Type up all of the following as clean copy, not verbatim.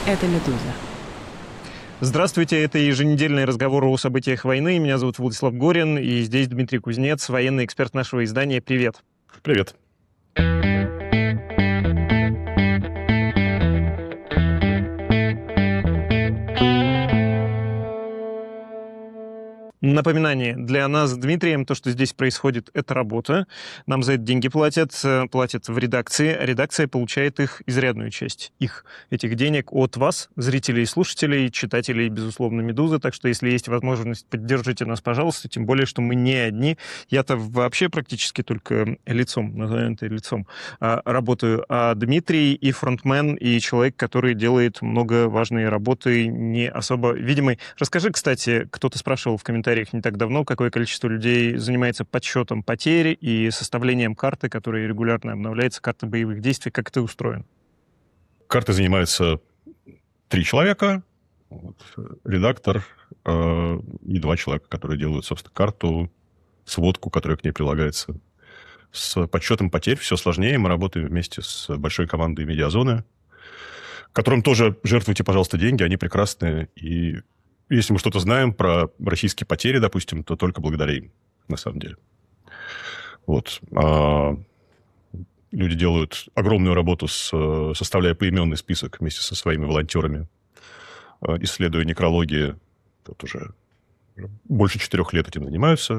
Это «Медуза». Здравствуйте, это еженедельный разговор о событиях войны. Меня зовут Владислав Горин, и здесь Дмитрий Кузнец, военный эксперт нашего издания. Привет. Привет. Напоминание. Для нас с Дмитрием то, что здесь происходит, это работа. Нам за это деньги платят в редакции, а редакция получает их изрядную часть. Этих денег от вас, зрителей и слушателей, читателей, безусловно, «Медузы». Так что, если есть возможность, поддержите нас, пожалуйста. Тем более, что мы не одни. Я-то вообще практически только лицом, назовем это лицом, работаю. А Дмитрий и фронтмен, и человек, который делает много важной работы, не особо видимой. Расскажи, кстати, кто-то спрашивал в комментариях не так давно, какое количество людей занимается подсчетом потерь и составлением карты, которая регулярно обновляется, карта боевых действий. Как это устроено? Картой занимается 3 человека, редактор и 2 человека, которые делают, собственно, карту, сводку, которая к ней прилагается. С подсчетом потерь все сложнее. Мы работаем вместе с большой командой «Медиазоны», которым тоже жертвуйте, пожалуйста, деньги, они прекрасные. И если мы что-то знаем про российские потери, допустим, то только благодаря им, на самом деле. Вот. Люди делают огромную работу, составляя поименный список вместе со своими волонтерами, исследуя некрологии. Тут уже больше 4 лет этим занимаются.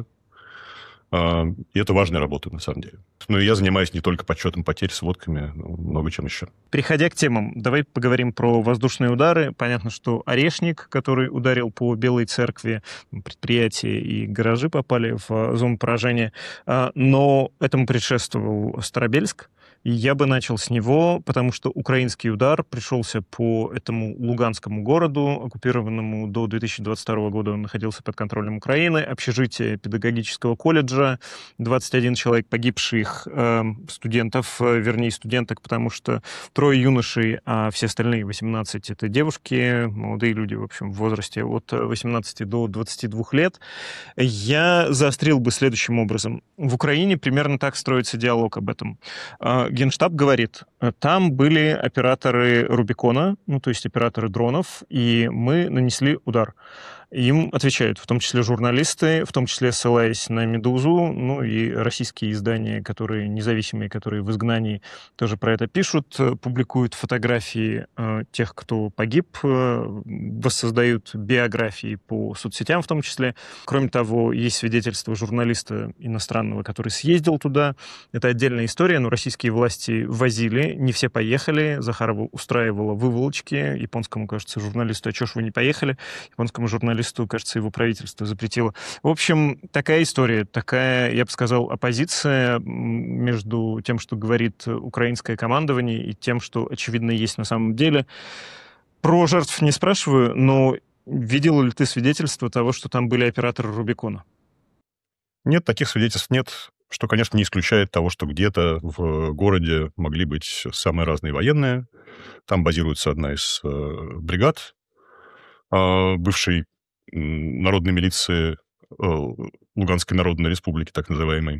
И это важная работа, на самом деле. Но я занимаюсь не только подсчетом потерь, сводками, но много чем еще. Переходя к темам, давай поговорим про воздушные удары. Понятно, что Орешник, который ударил по Белой церкви, предприятия и гаражи попали в зону поражения, но этому предшествовал Старобельск. И я бы начал с него, потому что украинский удар пришелся по этому луганскому городу, оккупированному до 2022 года. Он находился под контролем Украины. Общежитие педагогического колледжа, 21 человек погибших студентов, вернее, студенток, потому что 3 юношей, а все остальные 18 — это девушки, молодые люди, в общем, в возрасте от 18 до 22 лет. Я заострил бы следующим образом. В Украине примерно так строится диалог об этом. Генштаб говорит, там были операторы Рубикона, то есть операторы дронов, и мы нанесли удар. Им отвечают, в том числе журналисты, в том числе ссылаясь на «Медузу», и российские издания, которые независимые, которые в изгнании, тоже про это пишут, публикуют фотографии тех, кто погиб, воссоздают биографии по соцсетям в том числе. Кроме того, есть свидетельство журналиста иностранного, который съездил туда. Это отдельная история, но российские власти возили, не все поехали. Захарова устраивала выволочки. Японскому, кажется, журналисту, а чё ж вы не поехали? Японскому журналисту, кажется, его правительство запретило. В общем, такая история, такая, я бы сказал, оппозиция между тем, что говорит украинское командование, и тем, что, очевидно, есть на самом деле. Про жертв не спрашиваю, но видел ли ты свидетельство того, что там были операторы Рубикона? Нет, таких свидетельств нет, что, конечно, не исключает того, что где-то в городе могли быть самые разные военные. Там базируется одна из бригад бывшей народной милиции Луганской Народной Республики, так называемой.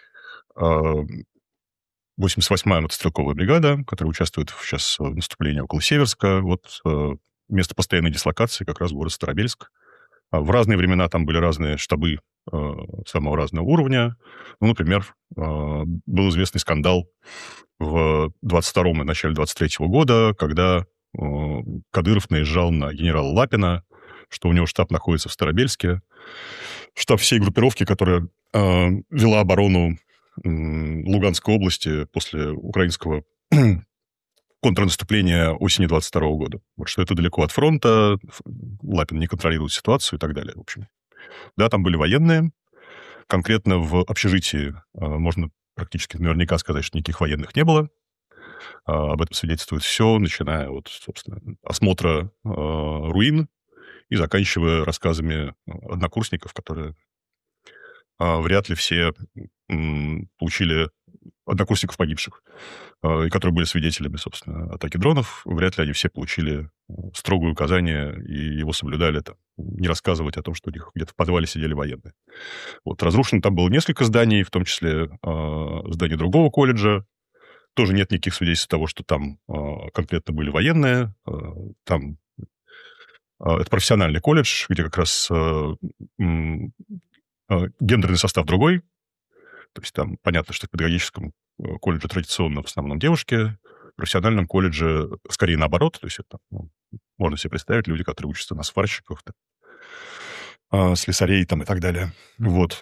88-я мотострелковая бригада, которая участвует сейчас в наступлении около Северска. Вот место постоянной дислокации как раз город Старобельск. В разные времена там были разные штабы самого разного уровня. Например, был известный скандал в 22-м и начале 23-го года, когда Кадыров наезжал на генерала Лапина, что у него штаб находится в Старобельске. Штаб всей группировки, которая вела оборону Луганской области после украинского контрнаступления осени 22 года. Вот что это далеко от фронта, Лапин не контролирует ситуацию и так далее. В общем, да, там были военные. Конкретно в общежитии можно практически наверняка сказать, что никаких военных не было. Об этом свидетельствует все, начиная от, собственно, осмотра руин и заканчивая рассказами однокурсников, которые вряд ли все получили, однокурсников погибших, и которые были свидетелями, собственно, атаки дронов, вряд ли они все получили строгое указание и его соблюдали, не рассказывать о том, что у них где-то в подвале сидели военные. Вот, разрушено там было несколько зданий, в том числе здание другого колледжа, тоже нет никаких свидетельств того, что там конкретно были военные. Там это профессиональный колледж, где как раз гендерный состав другой. То есть там понятно, что в педагогическом колледже традиционно в основном девушки, в профессиональном колледже скорее наоборот. То есть это, можно себе представить, люди, которые учатся на сварщиках, слесарей там, и так далее. Вот.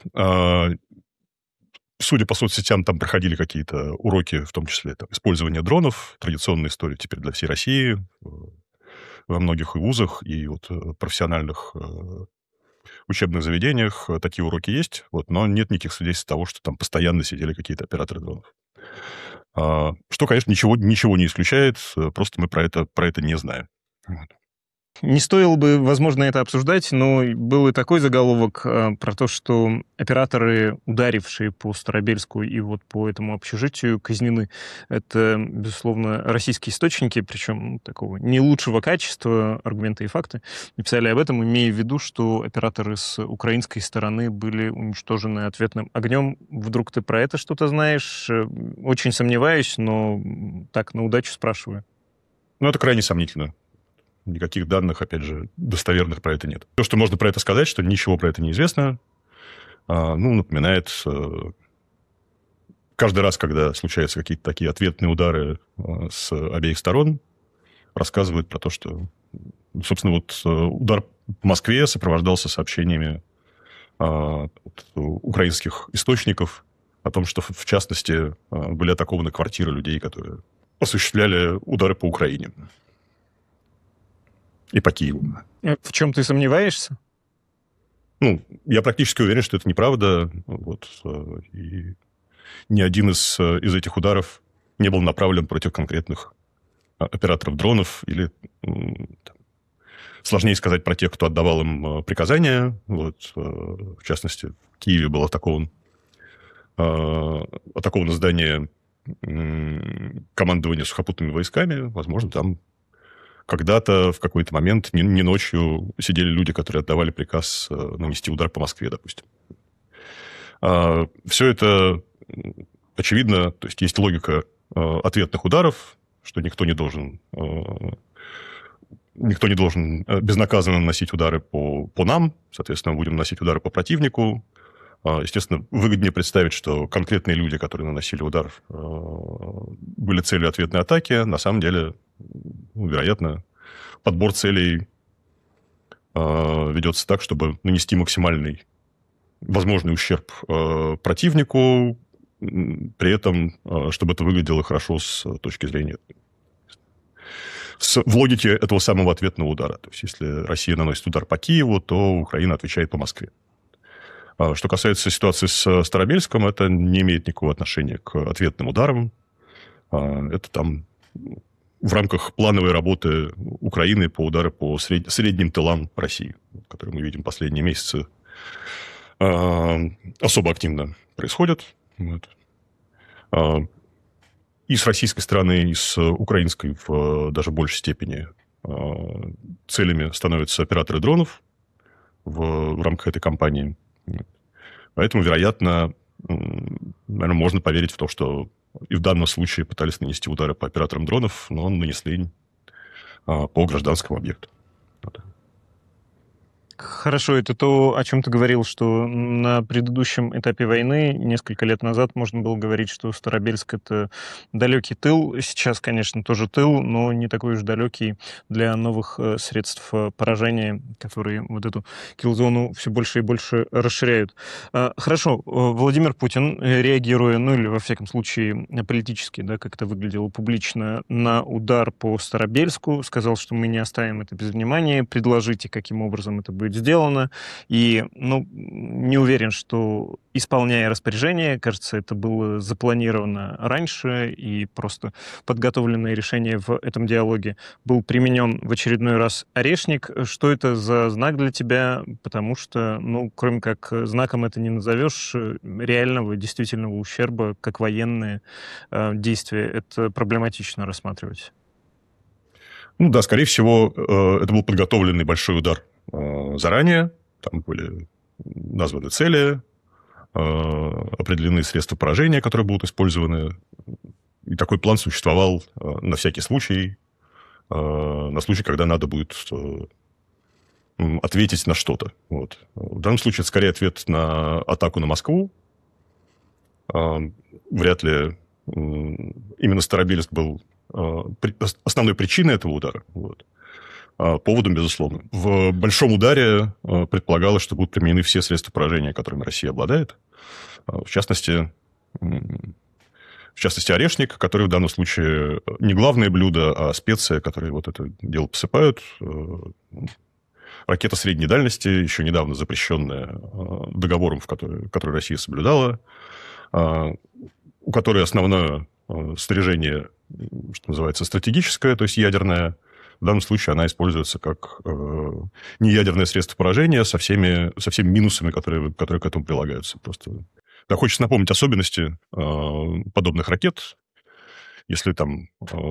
Судя по соцсетям, там проходили какие-то уроки, в том числе там, использование дронов, традиционная история теперь для всей России, во многих и вузах, и вот профессиональных учебных заведениях такие уроки есть, вот, но нет никаких свидетельств того, что там постоянно сидели какие-то операторы дронов. Что, конечно, ничего не исключает, просто мы про это не знаем. Вот. Не стоило бы, возможно, это обсуждать, но был и такой заголовок про то, что операторы, ударившие по Старобельску и вот по этому общежитию, казнены. Это, безусловно, российские источники, причем такого не лучшего качества, аргументы и факты, написали об этом, имея в виду, что операторы с украинской стороны были уничтожены ответным огнем. Вдруг ты про это что-то знаешь? Очень сомневаюсь, но так, на удачу спрашиваю. Ну, это крайне сомнительно. Никаких данных, опять же, достоверных про это нет. То, что можно про это сказать, что ничего про это не известно, напоминает каждый раз, когда случаются какие-то такие ответные удары с обеих сторон, рассказывают про то, что, собственно, вот удар по Москве сопровождался сообщениями от украинских источников о том, что, в частности, были атакованы квартиры людей, которые осуществляли удары по Украине. И по Киеву. В чем ты сомневаешься? Я практически уверен, что это неправда. Вот, и ни один из этих ударов не был направлен против конкретных операторов дронов или, сложнее сказать, про тех, кто отдавал им приказания. Вот, в частности, в Киеве было атаковано здание командования сухопутными войсками. Возможно, там когда-то, в какой-то момент, не ночью сидели люди, которые отдавали приказ нанести удар по Москве, допустим. Все это очевидно, то есть логика ответных ударов, что никто не должен безнаказанно наносить удары по нам, соответственно, будем наносить удары по противнику. Естественно, выгоднее представить, что конкретные люди, которые наносили удар, были целью ответной атаки. На самом деле, вероятно, подбор целей ведется так, чтобы нанести максимальный возможный ущерб противнику, при этом, чтобы это выглядело хорошо с точки зрения... в логике этого самого ответного удара. То есть, если Россия наносит удар по Киеву, то Украина отвечает по Москве. Что касается ситуации с Старобельском, это не имеет никакого отношения к ответным ударам. Это там в рамках плановой работы Украины по удару по средним тылам России, которые мы видим последние месяцы, особо активно происходят. Вот. И с российской стороны, и с украинской в даже большей степени целями становятся операторы дронов в рамках этой кампании. Поэтому, вероятно, наверное, можно поверить в то, что и в данном случае пытались нанести удары по операторам дронов, но нанесли по гражданскому объекту. Вот. Хорошо, это то, о чем ты говорил, что на предыдущем этапе войны, несколько лет назад, можно было говорить, что Старобельск — это далекий тыл. Сейчас, конечно, тоже тыл, но не такой уж далекий для новых средств поражения, которые вот эту киллзону все больше и больше расширяют. Хорошо, Владимир Путин, реагируя, или, во всяком случае, политически, да, как это выглядело публично, на удар по Старобельску, сказал, что мы не оставим это без внимания, предложите, каким образом это будет сделано. И, не уверен, что, исполняя распоряжение, кажется, это было запланировано раньше, и просто подготовленное решение в этом диалоге, был применен в очередной раз орешник. Что это за знак для тебя? Потому что, кроме как знаком это не назовешь, реального, действительного ущерба, как военные действия, это проблематично рассматривать. Да, скорее всего, это был подготовленный большой удар заранее. Там были названы цели, определены средства поражения, которые будут использованы. И такой план существовал на всякий случай, на случай, когда надо будет ответить на что-то. Вот. В данном случае это скорее ответ на атаку на Москву. Вряд ли именно Старобельск был основной причиной этого удара. Вот. Поводом, безусловно. В большом ударе предполагалось, что будут применены все средства поражения, которыми Россия обладает. В частности, орешник, который в данном случае не главное блюдо, а специя, которые вот это дело посыпают. Ракета средней дальности, еще недавно запрещенная договором, который Россия соблюдала, у которой основное снаряжение, что называется, стратегическое, то есть ядерное. В данном случае она используется как неядерное средство поражения со всеми минусами, которые к этому прилагаются. Просто да, хочется напомнить особенности подобных ракет. Если там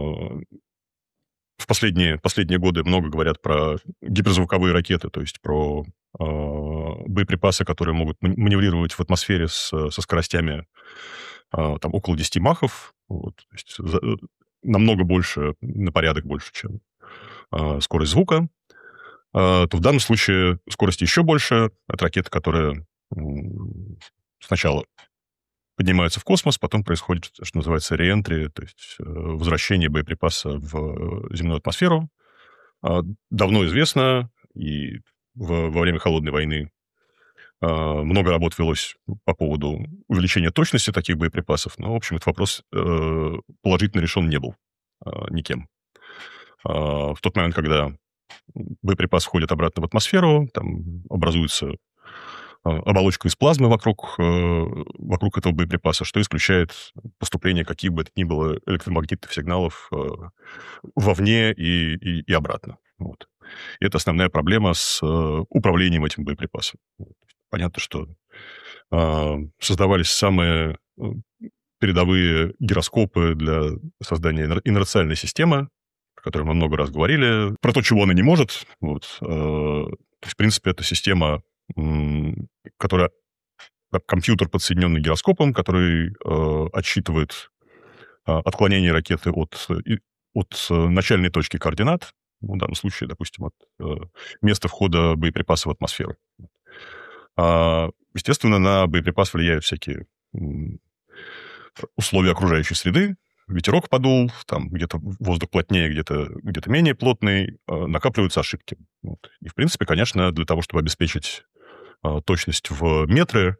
в последние годы много говорят про гиперзвуковые ракеты, то есть про боеприпасы, которые могут маневрировать в атмосфере со скоростями там, около 10 махов, вот, то есть намного больше, на порядок больше, чем скорость звука, то в данном случае скорость еще больше. Это ракеты, которые сначала поднимаются в космос, потом происходит, что называется, реэнтри, то есть возвращение боеприпаса в земную атмосферу. Давно известно, и во время Холодной войны много работ велось по поводу увеличения точности таких боеприпасов, но, в общем, этот вопрос положительно решен не был никем. В тот момент, когда боеприпас входит обратно в атмосферу, там образуется оболочка из плазмы вокруг этого боеприпаса, что исключает поступление каких бы это ни было электромагнитных сигналов вовне и обратно. Вот. И это основная проблема с управлением этим боеприпасом. Понятно, что создавались самые передовые гироскопы для создания инерциальной системы, о которой мы много раз говорили, про то, чего она не может. Вот. То есть, в принципе, это система, которая компьютер, подсоединенный гироскопом, который отсчитывает отклонение ракеты от начальной точки координат, в данном случае, допустим, от места входа боеприпаса в атмосферу. Естественно, на боеприпас влияют всякие условия окружающей среды. Ветерок подул, там где-то воздух плотнее, где-то менее плотный, накапливаются ошибки. Вот. И, в принципе, конечно, для того, чтобы обеспечить точность в метры,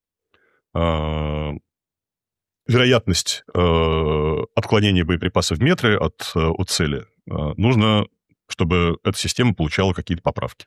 вероятность отклонения боеприпаса в метры от цели, нужно, чтобы эта система получала какие-то поправки.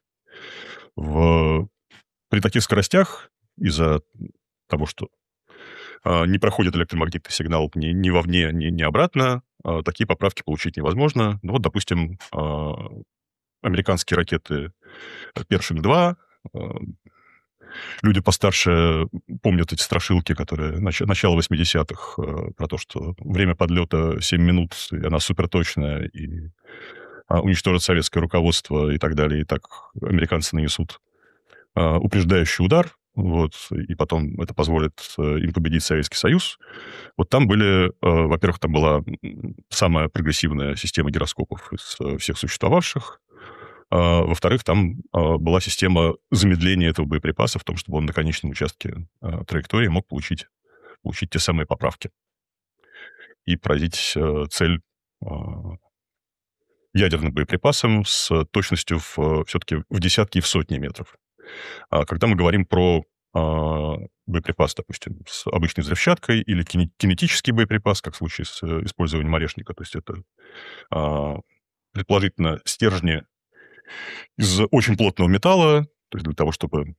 При таких скоростях, из-за того, что не проходит электромагнитный сигнал ни вовне, ни обратно, такие поправки получить невозможно. Ну, вот, допустим, американские ракеты «Першинг-2», люди постарше помнят эти страшилки, которые начало 80-х, про то, что время подлета 7 минут, и она суперточная, и уничтожит советское руководство и так далее. И так американцы нанесут упреждающий удар, вот, и потом это позволит им победить Советский Союз. Вот там во-первых, там была самая прогрессивная система гироскопов из всех существовавших. Во-вторых, там была система замедления этого боеприпаса в том, чтобы он на конечном участке траектории мог получить те самые поправки и поразить цель ядерным боеприпасом с точностью все-таки в десятки и в сотни метров. Когда мы говорим про боеприпас, допустим, с обычной взрывчаткой или кинетический боеприпас, как в случае с использованием орешника, то есть это предположительно стержни из очень плотного металла, то есть для того, чтобы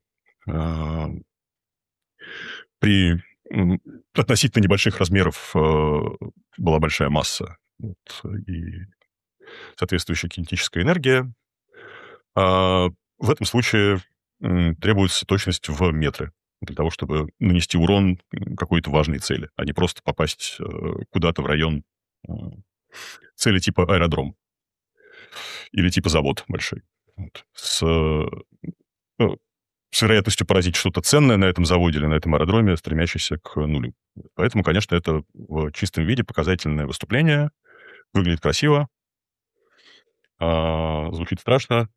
при относительно небольших размеров была большая масса и соответствующая кинетическая энергия. В этом случае требуется точность в метры для того, чтобы нанести урон какой-то важной цели, а не просто попасть куда-то в район цели типа аэродром или типа завод большой. Вот. с вероятностью поразить что-то ценное на этом заводе или на этом аэродроме, стремящийся к нулю. Поэтому, конечно, это в чистом виде показательное выступление. Выглядит красиво, звучит страшно,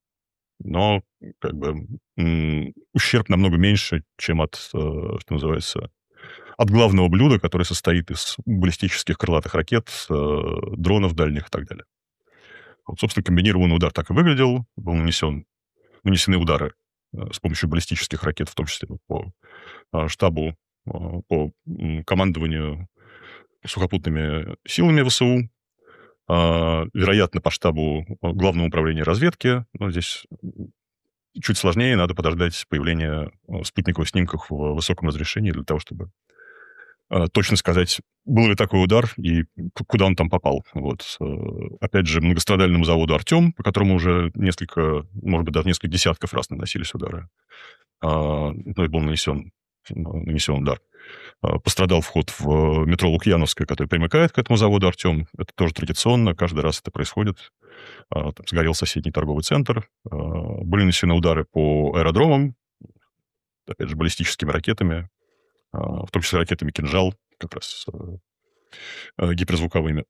но как бы ущерб намного меньше, чем от, что называется, от главного блюда, которое состоит из баллистических крылатых ракет, дронов дальних и так далее. Вот, собственно, комбинированный удар так и выглядел. Нанесены удары с помощью баллистических ракет, в том числе по штабу, по командованию сухопутными силами ВСУ, вероятно, по штабу Главного управления разведки. Но здесь чуть сложнее, надо подождать появления спутниковых снимков в высоком разрешении для того, чтобы точно сказать, был ли такой удар и куда он там попал. Вот. Опять же, многострадальному заводу «Артем», по которому уже несколько, может быть, даже несколько десятков раз наносились удары, ну, и был нанесен удар. Пострадал вход в метро Лукьяновское, который примыкает к этому заводу «Артем». Это тоже традиционно, каждый раз это происходит. Там сгорел соседний торговый центр. Были нанесены удары по аэродромам, опять же, баллистическими ракетами, в том числе ракетами «Кинжал», как раз гиперзвуковыми.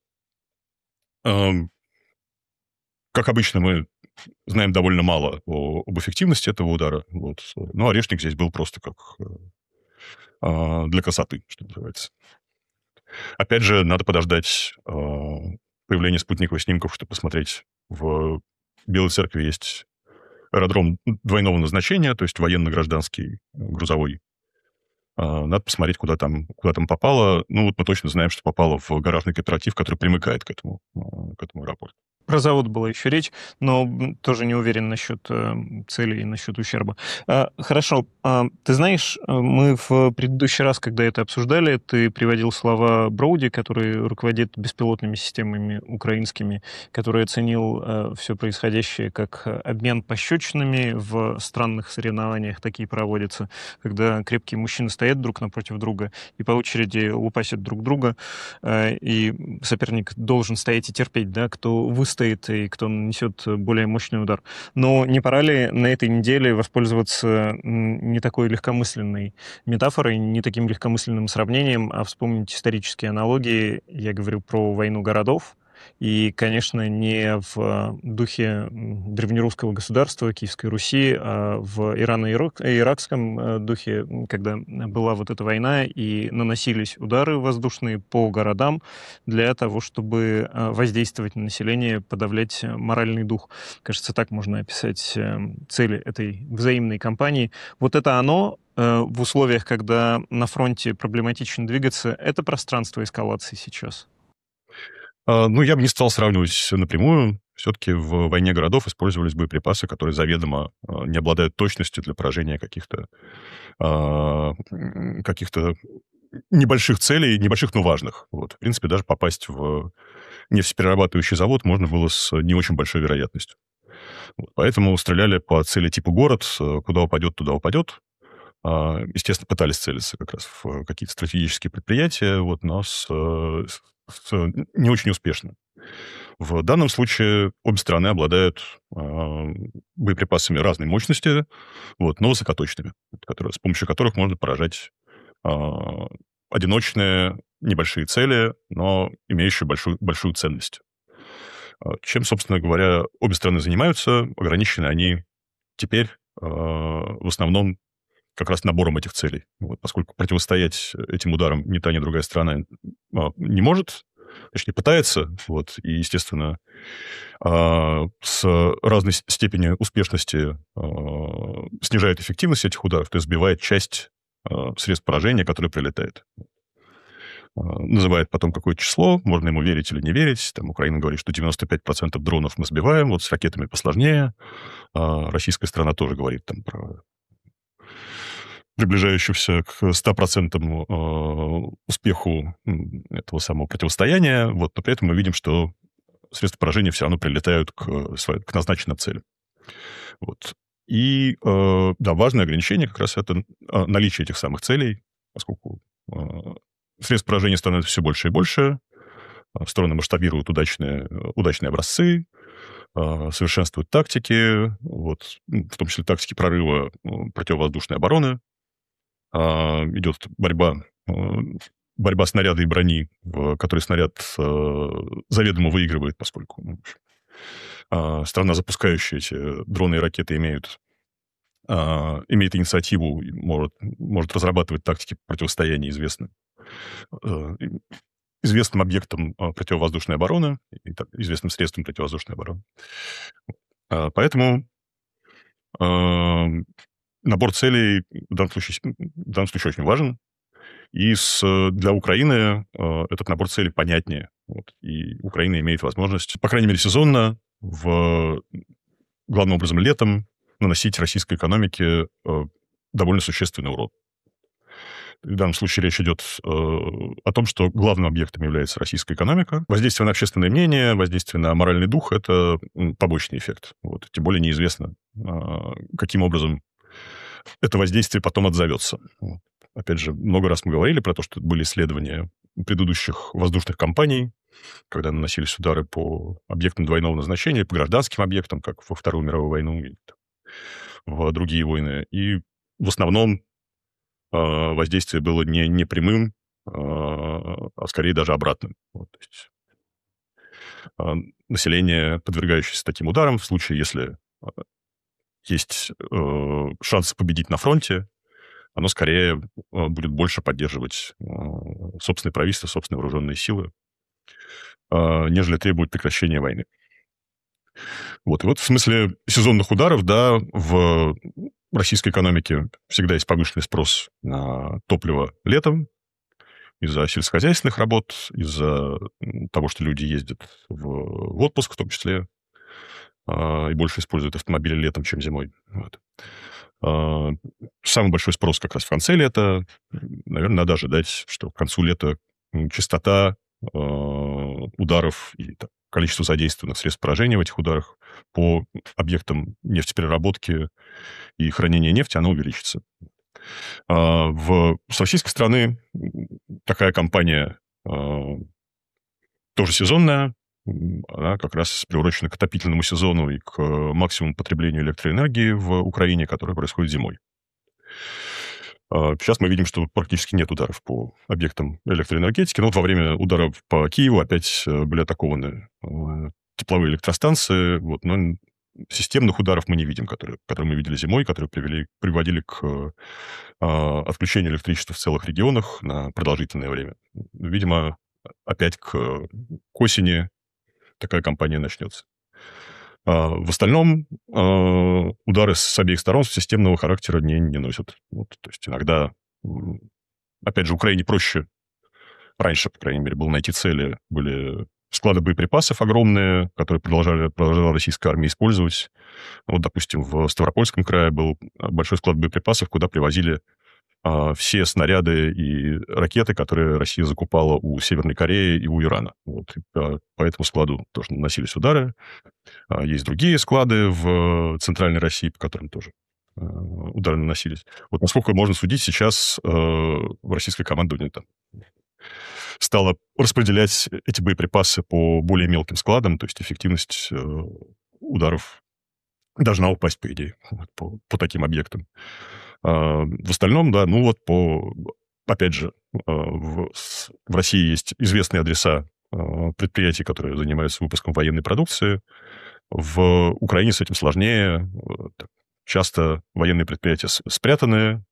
Как обычно, мы знаем довольно мало об эффективности этого удара. Вот. Но «Орешник» здесь был просто как для красоты, что называется. Опять же, надо подождать появления спутниковых снимков, чтобы посмотреть. В Белой Церкви есть аэродром двойного назначения, то есть военно-гражданский, грузовой. Надо посмотреть, куда там попало. Ну, вот мы точно знаем, что попало в гаражный кооператив, который примыкает к этому аэропорту. Про завод была еще речь, но тоже не уверен насчет цели и насчет ущерба. Хорошо. Ты знаешь, мы в предыдущий раз, когда это обсуждали, ты приводил слова Броуди, который руководит беспилотными системами украинскими, который оценил все происходящее как обмен пощечинами в странных соревнованиях. Такие проводятся, когда крепкие мужчины стоят друг напротив друга и по очереди лупасят друг друга, и соперник должен стоять и терпеть, да, кто выстоит и кто нанесет более мощный удар. Но не пора ли на этой неделе воспользоваться не такой легкомысленной метафорой, не таким легкомысленным сравнением, а вспомнить исторические аналогии? Я говорю про войну городов. И, конечно, не в духе древнерусского государства, Киевской Руси, а в ирано-иракском духе, когда была вот эта война, и наносились удары воздушные по городам для того, чтобы воздействовать на население, подавлять моральный дух. Кажется, так можно описать цели этой взаимной кампании. Вот это оно в условиях, когда на фронте проблематично двигаться, это пространство эскалации сейчас. Ну, я бы не стал сравнивать напрямую. Все-таки в войне городов использовались боеприпасы, которые заведомо не обладают точностью для поражения каких-то небольших целей, небольших, но важных. Вот. В принципе, даже попасть в нефтеперерабатывающий завод можно было с не очень большой вероятностью. Вот. Поэтому стреляли по цели типа город, куда упадет, туда упадет. Естественно, пытались целиться как раз в какие-то стратегические предприятия, вот, но не очень успешно. В данном случае обе стороны обладают боеприпасами разной мощности, вот, но высокоточными, с помощью которых можно поражать одиночные небольшие цели, но имеющие большую ценность. Чем, собственно говоря, обе стороны занимаются, ограничены они теперь в основном как раз набором этих целей. Вот, поскольку противостоять этим ударам ни та, ни другая сторона не может, точнее, пытается, вот, и, естественно, с разной степенью успешности снижает эффективность этих ударов, то есть сбивает часть средств поражения, которые прилетает. Называет потом какое-то число, можно ему верить или не верить. Там Украина говорит, что 95% дронов мы сбиваем, вот с ракетами посложнее. Российская сторона тоже говорит там про приближающегося к 100% успеху этого самого противостояния. Вот, но при этом мы видим, что средства поражения все равно прилетают к назначенной цели. Вот. И, да, важное ограничение как раз это наличие этих самых целей, поскольку средств поражения становится все больше и больше, стороны масштабируют удачные образцы, совершенствуют тактики, вот, в том числе тактики прорыва противовоздушной обороны. Идет борьба снаряда и брони, в которой снаряд заведомо выигрывает, поскольку страна, запускающая эти дроны и ракеты, имеет инициативу, может разрабатывать тактики противостояния известным объектам противовоздушной обороны, известным средством противовоздушной обороны. Поэтому набор целей в данном случае очень важен. И для Украины этот набор целей понятнее. Вот, и Украина имеет возможность, по крайней мере, сезонно, главным образом летом, наносить российской экономике довольно существенный урон. В данном случае речь идет о том, что главным объектом является российская экономика. Воздействие на общественное мнение, воздействие на моральный дух — это побочный эффект. Вот. Тем более неизвестно, каким образом это воздействие потом отзовется. Вот. Опять же, много раз мы говорили про то, что были исследования предыдущих воздушных кампаний, когда наносились удары по объектам двойного назначения, по гражданским объектам, как во Вторую мировую войну и в другие войны. И в основном воздействие было не прямым, а скорее даже обратным. Вот, то есть, население, подвергающееся таким ударам, в случае, если есть шанс победить на фронте, оно скорее будет больше поддерживать собственное правительство, собственные вооруженные силы, нежели требует прекращения войны. Вот. И вот в смысле сезонных ударов, да, в российской экономике всегда есть повышенный спрос на топливо летом из-за сельскохозяйственных работ, из-за того, что люди ездят в отпуск в том числе, и больше используют автомобили летом, чем зимой. Вот. Самый большой спрос как раз в конце лета. Наверное, надо ожидать, что к концу лета частота ударов и количество задействованных средств поражения в этих ударах по объектам нефтепереработки и хранения нефти, оно увеличится. С российской стороны такая кампания тоже сезонная, она как раз приурочена к отопительному сезону и к максимуму потреблению электроэнергии в Украине, которое происходит зимой. Сейчас мы видим, что практически нет ударов по объектам электроэнергетики, но вот во время ударов по Киеву опять были атакованы тепловые электростанции, вот, но системных ударов мы не видим, которые мы видели зимой, которые приводили к отключению электричества в целых регионах на продолжительное время. Видимо, опять к осени такая кампания начнется. В остальном удары с обеих сторон системного характера не носят. Вот, то есть иногда, опять же, Украине проще, раньше, по крайней мере, было найти цели, были склады боеприпасов огромные, которые продолжала российская армия использовать. Вот, допустим, в Ставропольском крае был большой склад боеприпасов, куда привозили все снаряды и ракеты, которые Россия закупала у Северной Кореи и у Ирана. Вот. И по этому складу тоже наносились удары. Есть другие склады в Центральной России, по которым тоже удары наносились. Вот насколько можно судить, сейчас российское командование стало распределять эти боеприпасы по более мелким складам, то есть эффективность ударов должна упасть, по идее, по таким объектам. В остальном, да, опять же, в России есть известные адреса предприятий, которые занимаются выпуском военной продукции. В Украине с этим сложнее. Часто военные предприятия спрятаны,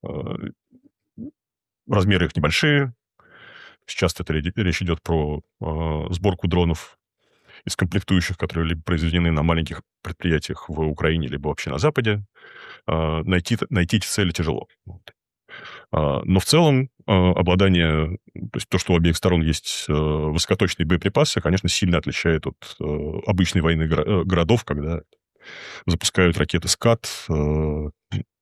размеры их небольшие. Часто речь идет про сборку дронов из комплектующих, которые либо произведены на маленьких предприятиях в Украине, либо вообще на Западе. Найти эти цели тяжело. Но в целом обладание, то есть то, что у обеих сторон есть высокоточные боеприпасы, конечно, сильно отличает от обычной войны городов, когда запускают ракеты «Скат», на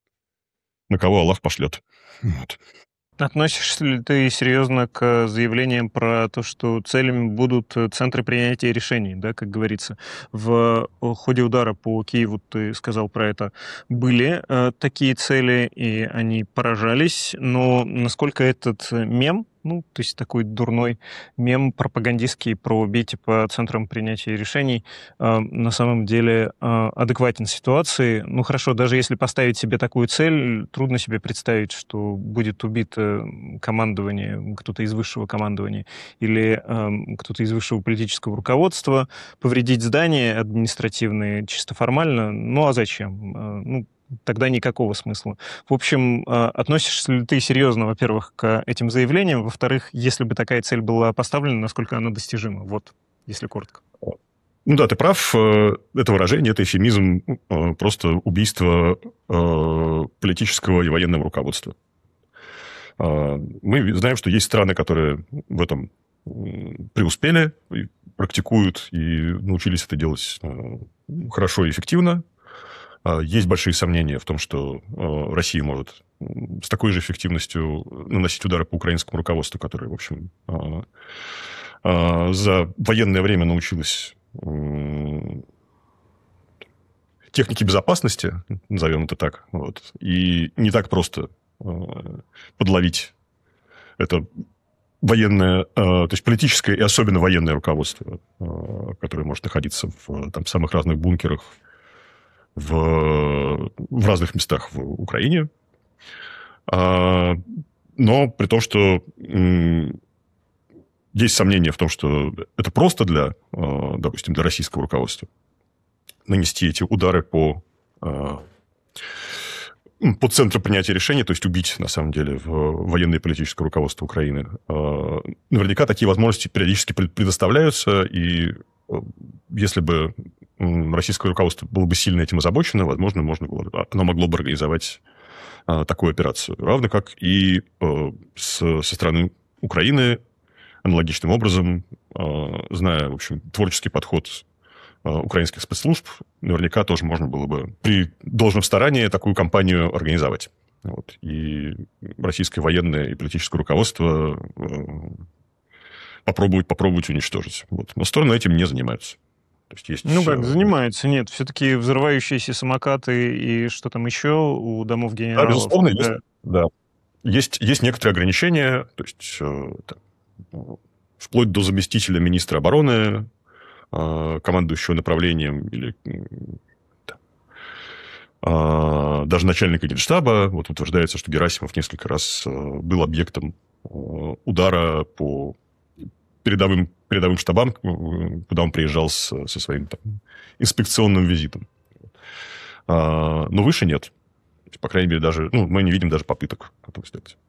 кого Аллах пошлет. Вот. Относишься ли ты серьезно к заявлениям про то, что целями будут центры принятия решений, да, как говорится? В ходе удара по Киеву, ты сказал про это, были такие цели, и они поражались, но насколько этот мем Ну, то есть такой дурной мем пропагандистский про «бейте по центрам принятия решений» на самом деле адекватен ситуации. Ну, хорошо, даже если поставить себе такую цель, трудно себе представить, что будет убито командование, кто-то из высшего командования или кто-то из высшего политического руководства, повредить здания административные чисто формально. Ну, а зачем? Ну, тогда никакого смысла. В общем, относишься ли ты серьезно, во-первых, к этим заявлениям? Во-вторых, если бы такая цель была поставлена, насколько она достижима? Вот, если коротко. Ну да, ты прав. Это выражение, это эвфемизм, просто убийство политического и военного руководства. Мы знаем, что есть страны, которые в этом преуспели, практикуют и научились это делать хорошо и эффективно. Есть большие сомнения в том, что Россия может с такой же эффективностью наносить удары по украинскому руководству, которое, в общем, за военное время научилось технике безопасности, назовем это так, вот, и не так просто подловить это военное, то есть политическое и особенно военное руководство, которое может находиться в там, самых разных бункерах в разных местах в Украине. Но при том, что есть сомнения в том, что это просто для, допустим, для российского руководства нанести эти удары по центру принятия решений, то есть убить, на самом деле, военное и политическое руководство Украины. Наверняка такие возможности периодически предоставляются, и если бы российское руководство было бы сильно этим озабочено, возможно, оно могло бы организовать такую операцию. Равно как и со стороны Украины аналогичным образом, зная, в общем, творческий подход украинских спецслужб, наверняка тоже можно было бы при должном старании такую кампанию организовать. Вот. И российское военное и политическое руководство попробовать уничтожить. Вот. Но стороны этим не занимаются. То есть Ну как, занимаются, нет. Все-таки взрывающиеся самокаты и что там еще у домов генералов. Да, безусловно, есть, да. Есть некоторые ограничения, то есть вплоть до заместителя министра обороны, командующего направлением или даже начальника Генштаба. Вот утверждается, что Герасимов несколько раз был объектом удара по передовым штабам, куда он приезжал со своим там, инспекционным визитом. Но выше нет. По крайней мере, даже мы не видим даже попыток этого сделать.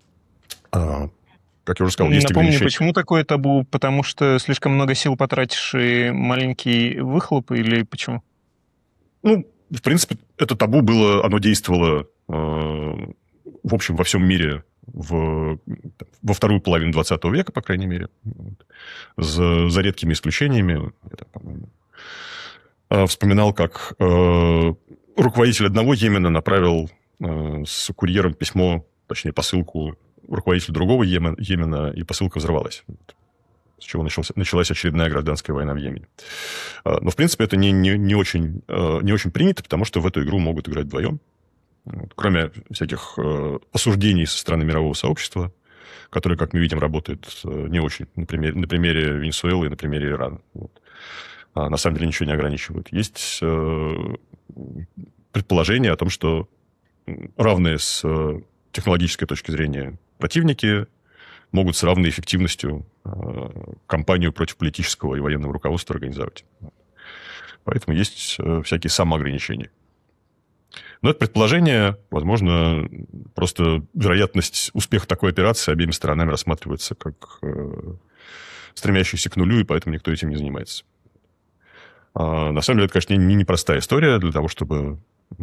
Как я уже сказал, есть Напомню, ограничения. почему такое табу? Потому что слишком много сил потратишь и маленький выхлоп, или почему? Ну, в принципе, это табу было, оно действовало, в общем, во всем мире во вторую половину 20 века, по крайней мере. За редкими исключениями. Я, по-моему, вспоминал, как руководитель одного Йемена направил с курьером письмо, точнее, посылку руководителю другого Йемена, и посылка взорвалась. С чего началась очередная гражданская война в Йемене. Но, в принципе, это не очень принято, потому что в эту игру могут играть вдвоем. Кроме всяких осуждений со стороны мирового сообщества, которое, как мы видим, работает не очень. На примере Венесуэлы и на примере Ирана. Вот. На самом деле ничего не ограничивают. Есть предположение о том, что равные с технологической точки зрения противники могут с равной эффективностью кампанию против политического и военного руководства организовать. Поэтому есть всякие самоограничения. Но это предположение, возможно, просто вероятность успеха такой операции обеими сторонами рассматривается как стремящийся к нулю, и поэтому никто этим не занимается. На самом деле, это, конечно, не непростая история для того, чтобы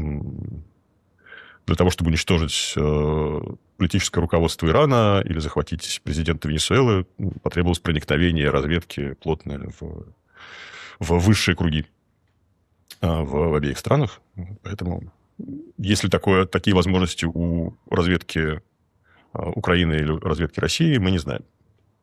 уничтожить политическое руководство Ирана или захватить президента Венесуэлы, потребовалось проникновение разведки плотное в высшие круги в обеих странах. Поэтому, если такие возможности у разведки Украины или разведки России, мы не знаем.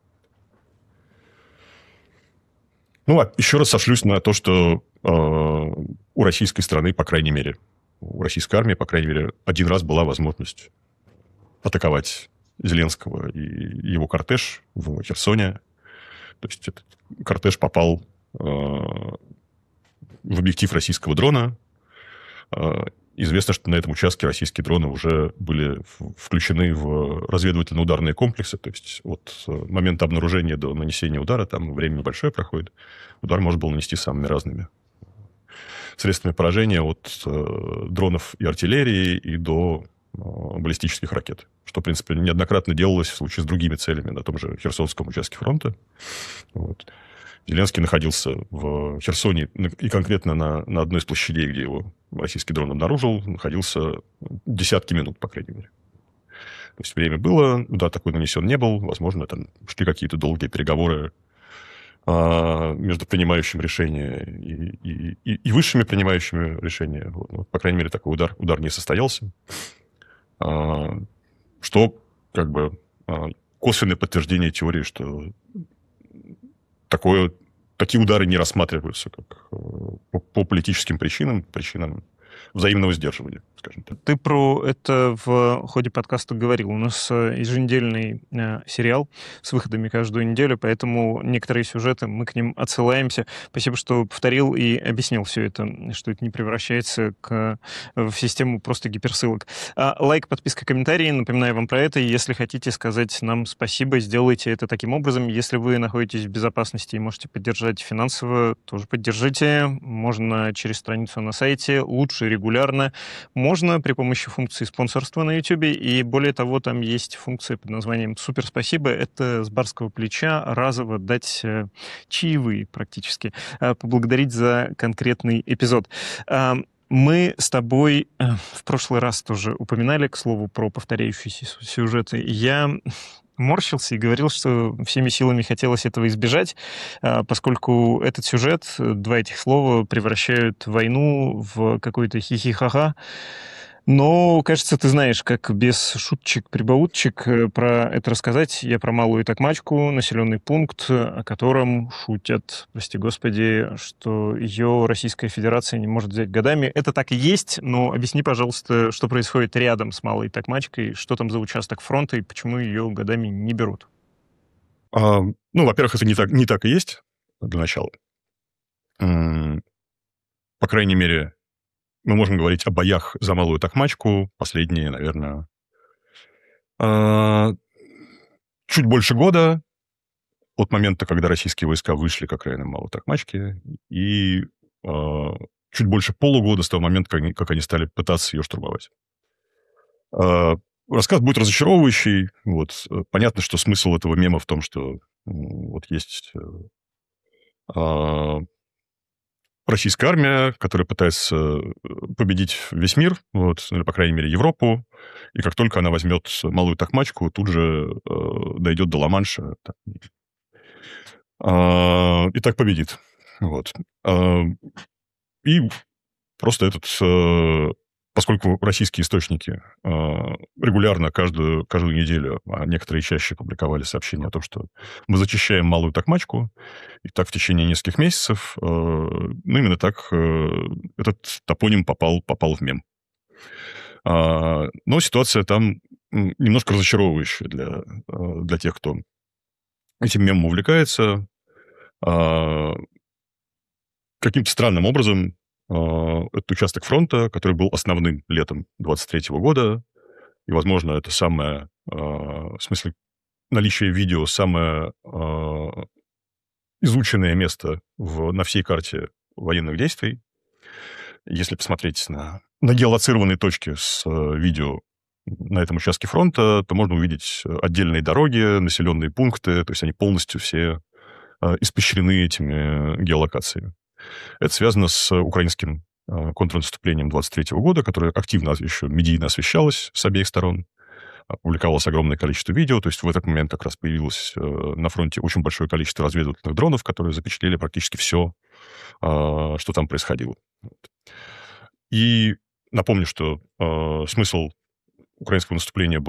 Ну, еще раз сошлюсь на то, что у российской страны, по крайней мере, у российской армии, по крайней мере, один раз была возможность атаковать Зеленского и его кортеж в Херсоне. То есть этот кортеж попал в объектив российского дрона. Известно, что на этом участке российские дроны уже были включены в разведывательно-ударные комплексы. То есть от момента обнаружения до нанесения удара там время небольшое проходит. Удар можно было нанести самыми разными средствами поражения, от дронов и артиллерии и до баллистических ракет. Что, в принципе, неоднократно делалось в случае с другими целями на том же Херсонском участке фронта. Вот. Зеленский находился в Херсоне, и конкретно на одной из площадей, где его российский дрон обнаружил, находился десятки минут, по крайней мере. То есть время было, удар такой нанесен не был. Возможно, там шли какие-то долгие переговоры между принимающим решения и высшими принимающими решения. Вот. Ну, по крайней мере, такой удар не состоялся. Что как бы косвенное подтверждение теории, что такие удары не рассматриваются как по политическим причинам взаимного сдерживания, скажем так. Ты про это в ходе подкаста говорил. У нас еженедельный сериал с выходами каждую неделю, поэтому некоторые сюжеты, мы к ним отсылаемся. Спасибо, что повторил и объяснил все это, что это не превращается в систему просто гиперссылок. Лайк, подписка, комментарии. Напоминаю вам про это. Если хотите сказать нам спасибо, сделайте это таким образом. Если вы находитесь в безопасности и можете поддержать финансово, тоже поддержите. Можно через страницу на сайте. Лучше регулярно. Можно при помощи функции спонсорства на YouTube, и более того, там есть функция под названием «Супер спасибо». Это с барского плеча разово дать чаевые практически, поблагодарить за конкретный эпизод. Мы с тобой в прошлый раз тоже упоминали, к слову, про повторяющиеся сюжеты. Я морщился и говорил, что всеми силами хотелось этого избежать, поскольку этот сюжет, два этих слова, превращают войну в какой-то хихи-ха-ха. Но, кажется, ты знаешь, как без шуточек-прибауточек про это рассказать. Я про Малую Токмачку, населенный пункт, о котором шутят, прости господи, что ее Российская Федерация не может взять годами. Это так и есть, но объясни, пожалуйста, что происходит рядом с Малой Токмачкой, что там за участок фронта и почему ее годами не берут. Во-первых, это не так и есть для начала. По крайней мере, мы можем говорить о боях за Малую Токмачку последние, наверное, чуть больше года от момента, когда российские войска вышли к окраинам Малой Токмачки, и чуть больше полугода с того момента, как они стали пытаться ее штурмовать. Рассказ будет разочаровывающий. Вот. Понятно, что смысл этого мема в том, что вот есть российская армия, которая пытается победить весь мир, вот, или, по крайней мере, Европу, и как только она возьмет Малую Токмачку, тут же дойдет до Ла-Манша и так победит. Вот. И просто поскольку российские источники регулярно каждую неделю, а некоторые чаще публиковали сообщения о том, что мы зачищаем Малую Токмачку, и так в течение нескольких месяцев, именно так этот топоним попал в мем. Но ситуация там немножко разочаровывающая для тех, кто этим мемом увлекается. Каким-то странным образом этот участок фронта, который был основным летом 23 года, и, возможно, это самое, в смысле, наличие видео, самое изученное место на всей карте военных действий. Если посмотреть на геолоцированные точки с видео на этом участке фронта, то можно увидеть отдельные дороги, населенные пункты, то есть они полностью все испещрены этими геолокациями. Это связано с украинским контрнаступлением 23 года, которое активно еще медийно освещалось с обеих сторон. Публиковалось огромное количество видео. То есть в этот момент как раз появилось на фронте очень большое количество разведывательных дронов, которые запечатлели практически все, что там происходило. И напомню, что смысл украинского наступления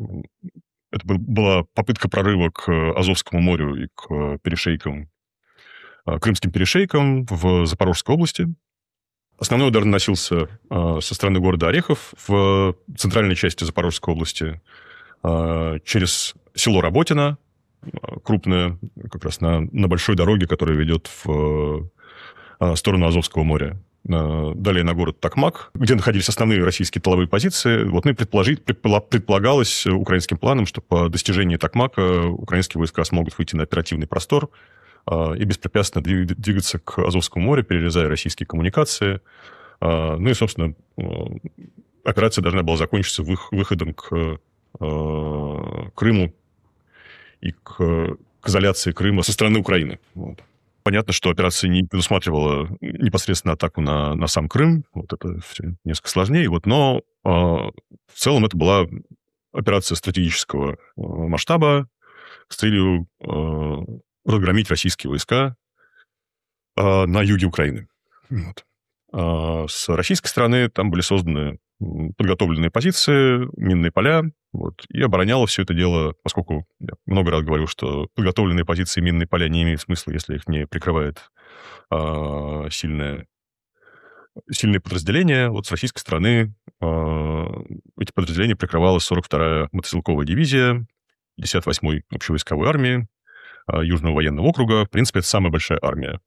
была попытка прорыва к Азовскому морю и к перешейкам, крымским перешейкам в Запорожской области. Основной удар наносился со стороны города Орехов в центральной части Запорожской области. через село Работино, крупное, как раз на большой дороге, которая ведет в сторону Азовского моря. Далее на город Токмак, где находились основные российские тыловые позиции. Вот, ну и предполагалось украинским планом, что по достижении Токмака украинские войска смогут выйти на оперативный простор и беспрепятственно двигаться к Азовскому морю, перерезая российские коммуникации. Ну и, собственно, операция должна была закончиться выходом к Крыму и к изоляции Крыма со стороны Украины. Вот. Понятно, что операция не предусматривала непосредственно атаку на сам Крым. Вот это все несколько сложнее. Вот, но в целом это была операция стратегического масштаба с целью разгромить российские войска на юге Украины. Вот. С российской стороны там были созданы подготовленные позиции, минные поля, вот, и обороняло все это дело, поскольку я много раз говорил, что подготовленные позиции, минные поля не имеют смысла, если их не прикрывает сильные подразделения. Вот с российской стороны эти подразделения прикрывала 42-я мотострелковая дивизия 58-й общевойсковой армии Южного военного округа. В принципе, это самая большая армия,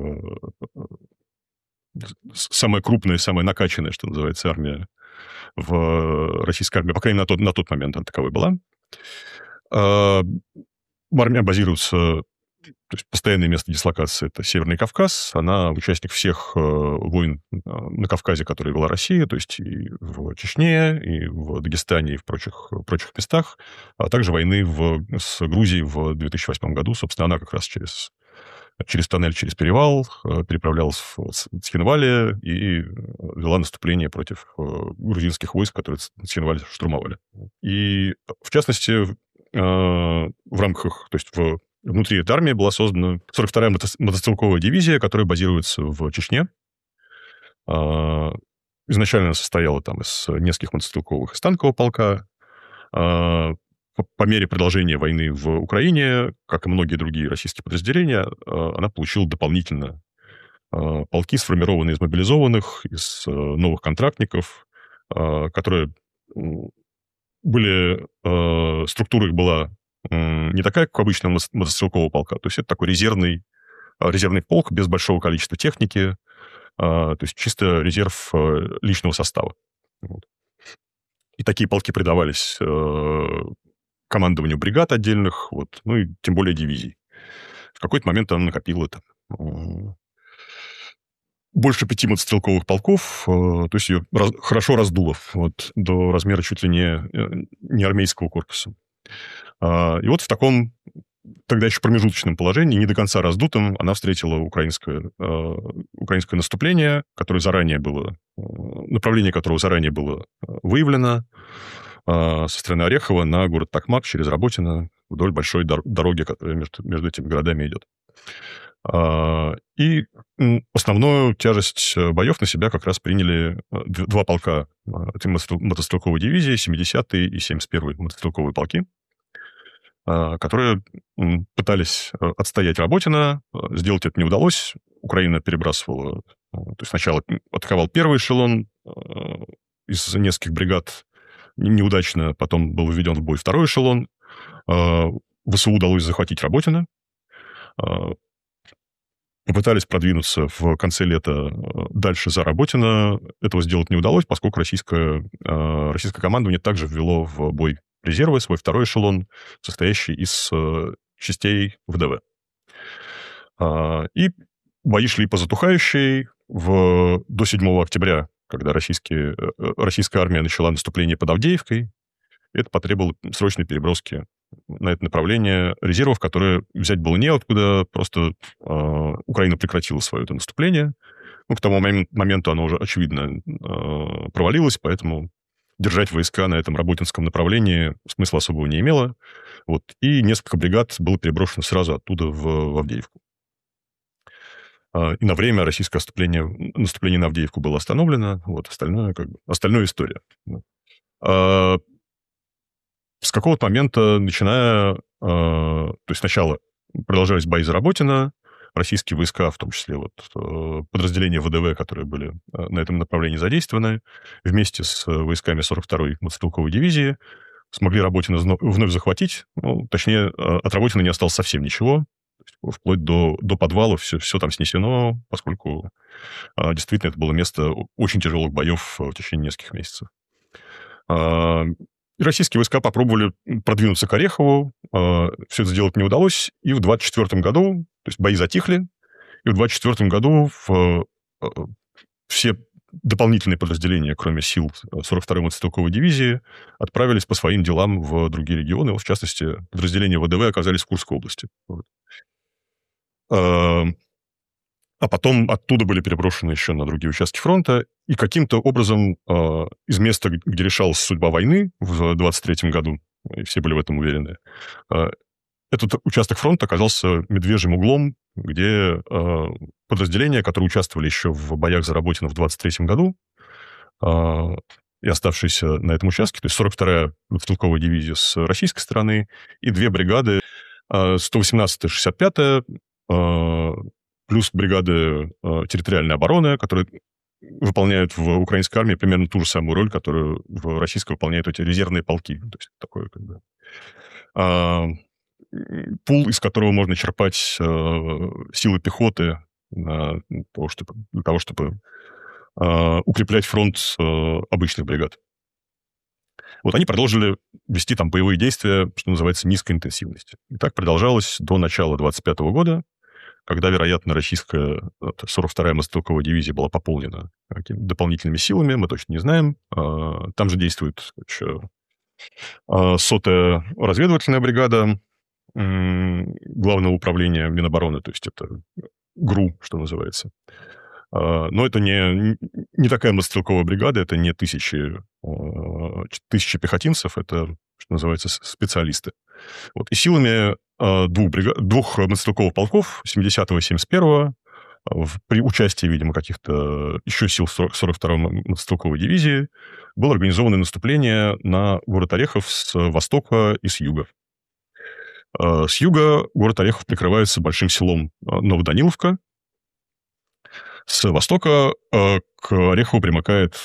самая крупная, самая накачанная, что называется, армия в российской армии. По крайней мере, на тот момент она таковой была. Армия базируется... То есть постоянное место дислокации — это Северный Кавказ. Она участник всех войн на Кавказе, которые вела Россия, то есть и в Чечне, и в Дагестане, и в прочих местах, а также войны с Грузией в 2008 году. Собственно, она как раз через тоннель, через перевал переправлялась в Цхинвале и вела наступление против грузинских войск, которые Цхинваль штурмовали. И, в частности, в рамках, то есть внутри этой армии была создана 42-я мотострелковая дивизия, которая базируется в Чечне. Изначально она состояла там из нескольких мотострелковых и станкового полка. По мере продолжения войны в Украине, как и многие другие российские подразделения, она получила дополнительно полки, сформированные из мобилизованных, из новых контрактников, которые были... Структура их была не такая, как у обычного мотострелкового полка. То есть это такой резервный полк без большого количества техники, то есть чисто резерв личного состава. Вот. И такие полки придавались командованию бригад отдельных, вот, ну и тем более дивизий. В какой-то момент она накопила больше 5 мотострелковых полков, то есть ее хорошо раздуло вот, до размера чуть ли не армейского корпуса. И вот в таком тогда еще промежуточном положении, не до конца раздутом, она встретила украинское наступление, направление которого заранее было выявлено со стороны Орехова на город Токмак через Работино вдоль большой дороги, которая между этими городами идет. И основную тяжесть боев на себя как раз приняли два полка этой мотострелковой дивизии, 70-й и 71-й мотострелковые полки, которые пытались отстоять Работино. Сделать это не удалось. Украина перебрасывала... То есть сначала атаковал первый эшелон из нескольких бригад, неудачно, потом был введен в бой второй эшелон. ВСУ удалось захватить Работино. Попытались продвинуться в конце лета дальше за Работино. Этого сделать не удалось, поскольку российское командование также ввело в бой резервы, свой второй эшелон, состоящий из частей ВДВ. И бои шли по затухающей. До 7 октября, когда российская армия начала наступление под Авдеевкой, это потребовало срочной переброски на это направление резервов, которые взять было неоткуда, просто Украина прекратила свое это наступление. Ну, к тому моменту оно уже, очевидно, провалилось, поэтому держать войска на этом работинском направлении смысла особого не имело. Вот. И несколько бригад было переброшено сразу оттуда в Авдеевку. И на время российское наступление на Авдеевку было остановлено. Вот. Остальное история. С какого-то момента, то есть сначала продолжались бои за Работино, российские войска, в том числе подразделения ВДВ, которые были на этом направлении задействованы, вместе с войсками 42-й мотострелковой дивизии смогли Работино вновь захватить. Ну, точнее, от Работина не осталось совсем ничего. Вплоть до подвалов все там снесено, поскольку действительно это было место очень тяжелых боев в течение нескольких месяцев. Российские войска попробовали продвинуться к Орехову, все это сделать не удалось, и в 24 году, то есть бои затихли, и в 24 году все дополнительные подразделения, кроме сил 42-й мотострелковой дивизии, отправились по своим делам в другие регионы. Вот, в частности, подразделения ВДВ оказались в Курской области. Вот. А потом оттуда были переброшены еще на другие участки фронта, и каким-то образом из места, где решалась судьба войны в 23-м году, и все были в этом уверены, этот участок фронта оказался медвежьим углом, где подразделения, которые участвовали еще в боях за Работино в 23-м году, и оставшиеся на этом участке, то есть 42-я мотострелковая дивизия с российской стороны и две бригады, 118-я, 65-я, плюс бригады территориальной обороны, которые выполняют в украинской армии примерно ту же самую роль, которую в российской выполняют эти резервные полки. То есть такое как бы пул, из которого можно черпать силы пехоты для того, чтобы укреплять фронт обычных бригад. Вот они продолжили вести там боевые действия, что называется, низкой интенсивности. И так продолжалось до начала 25 года, когда, вероятно, российская 42-я мотострелковая дивизия была пополнена дополнительными силами, мы точно не знаем. Там же действует еще 100-я разведывательная бригада Главного управления Минобороны, то есть это ГРУ, что называется. Но это не такая мотострелковая бригада, это не тысячи пехотинцев, это, что называется, специалисты. Вот. И силами двух мотострелковых полков, 70-го и 71-го, при участии, видимо, каких-то еще сил 42-й мотострелковой дивизии, было организовано наступление на город Орехов с востока и с юга. С юга город Орехов прикрывается большим селом Новоданиловка. С востока к Орехову примыкает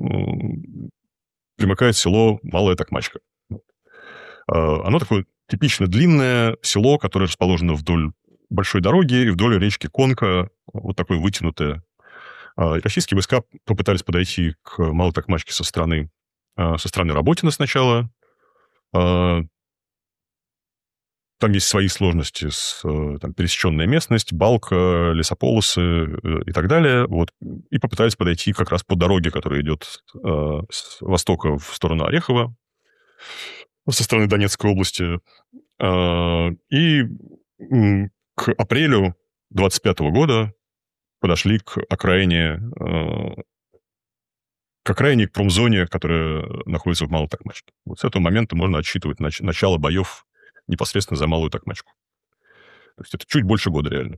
село Малая Токмачка. Оно такое типично длинное село, которое расположено вдоль большой дороги и вдоль речки Конка, вот такое вытянутое. Российские войска попытались подойти к Малой Токмачке со стороны Работино сначала. Там есть свои сложности, там пересеченная местность, балка, лесополосы и так далее. Вот. И попытались подойти как раз по дороге, которая идет с востока в сторону Орехова, со стороны Донецкой области. И к апрелю 25 года подошли к окраине, к промзоне, которая находится в Малой Токмачке. Вот с этого момента можно отсчитывать начало боев непосредственно за Малую Токмачку. То есть это чуть больше года реально.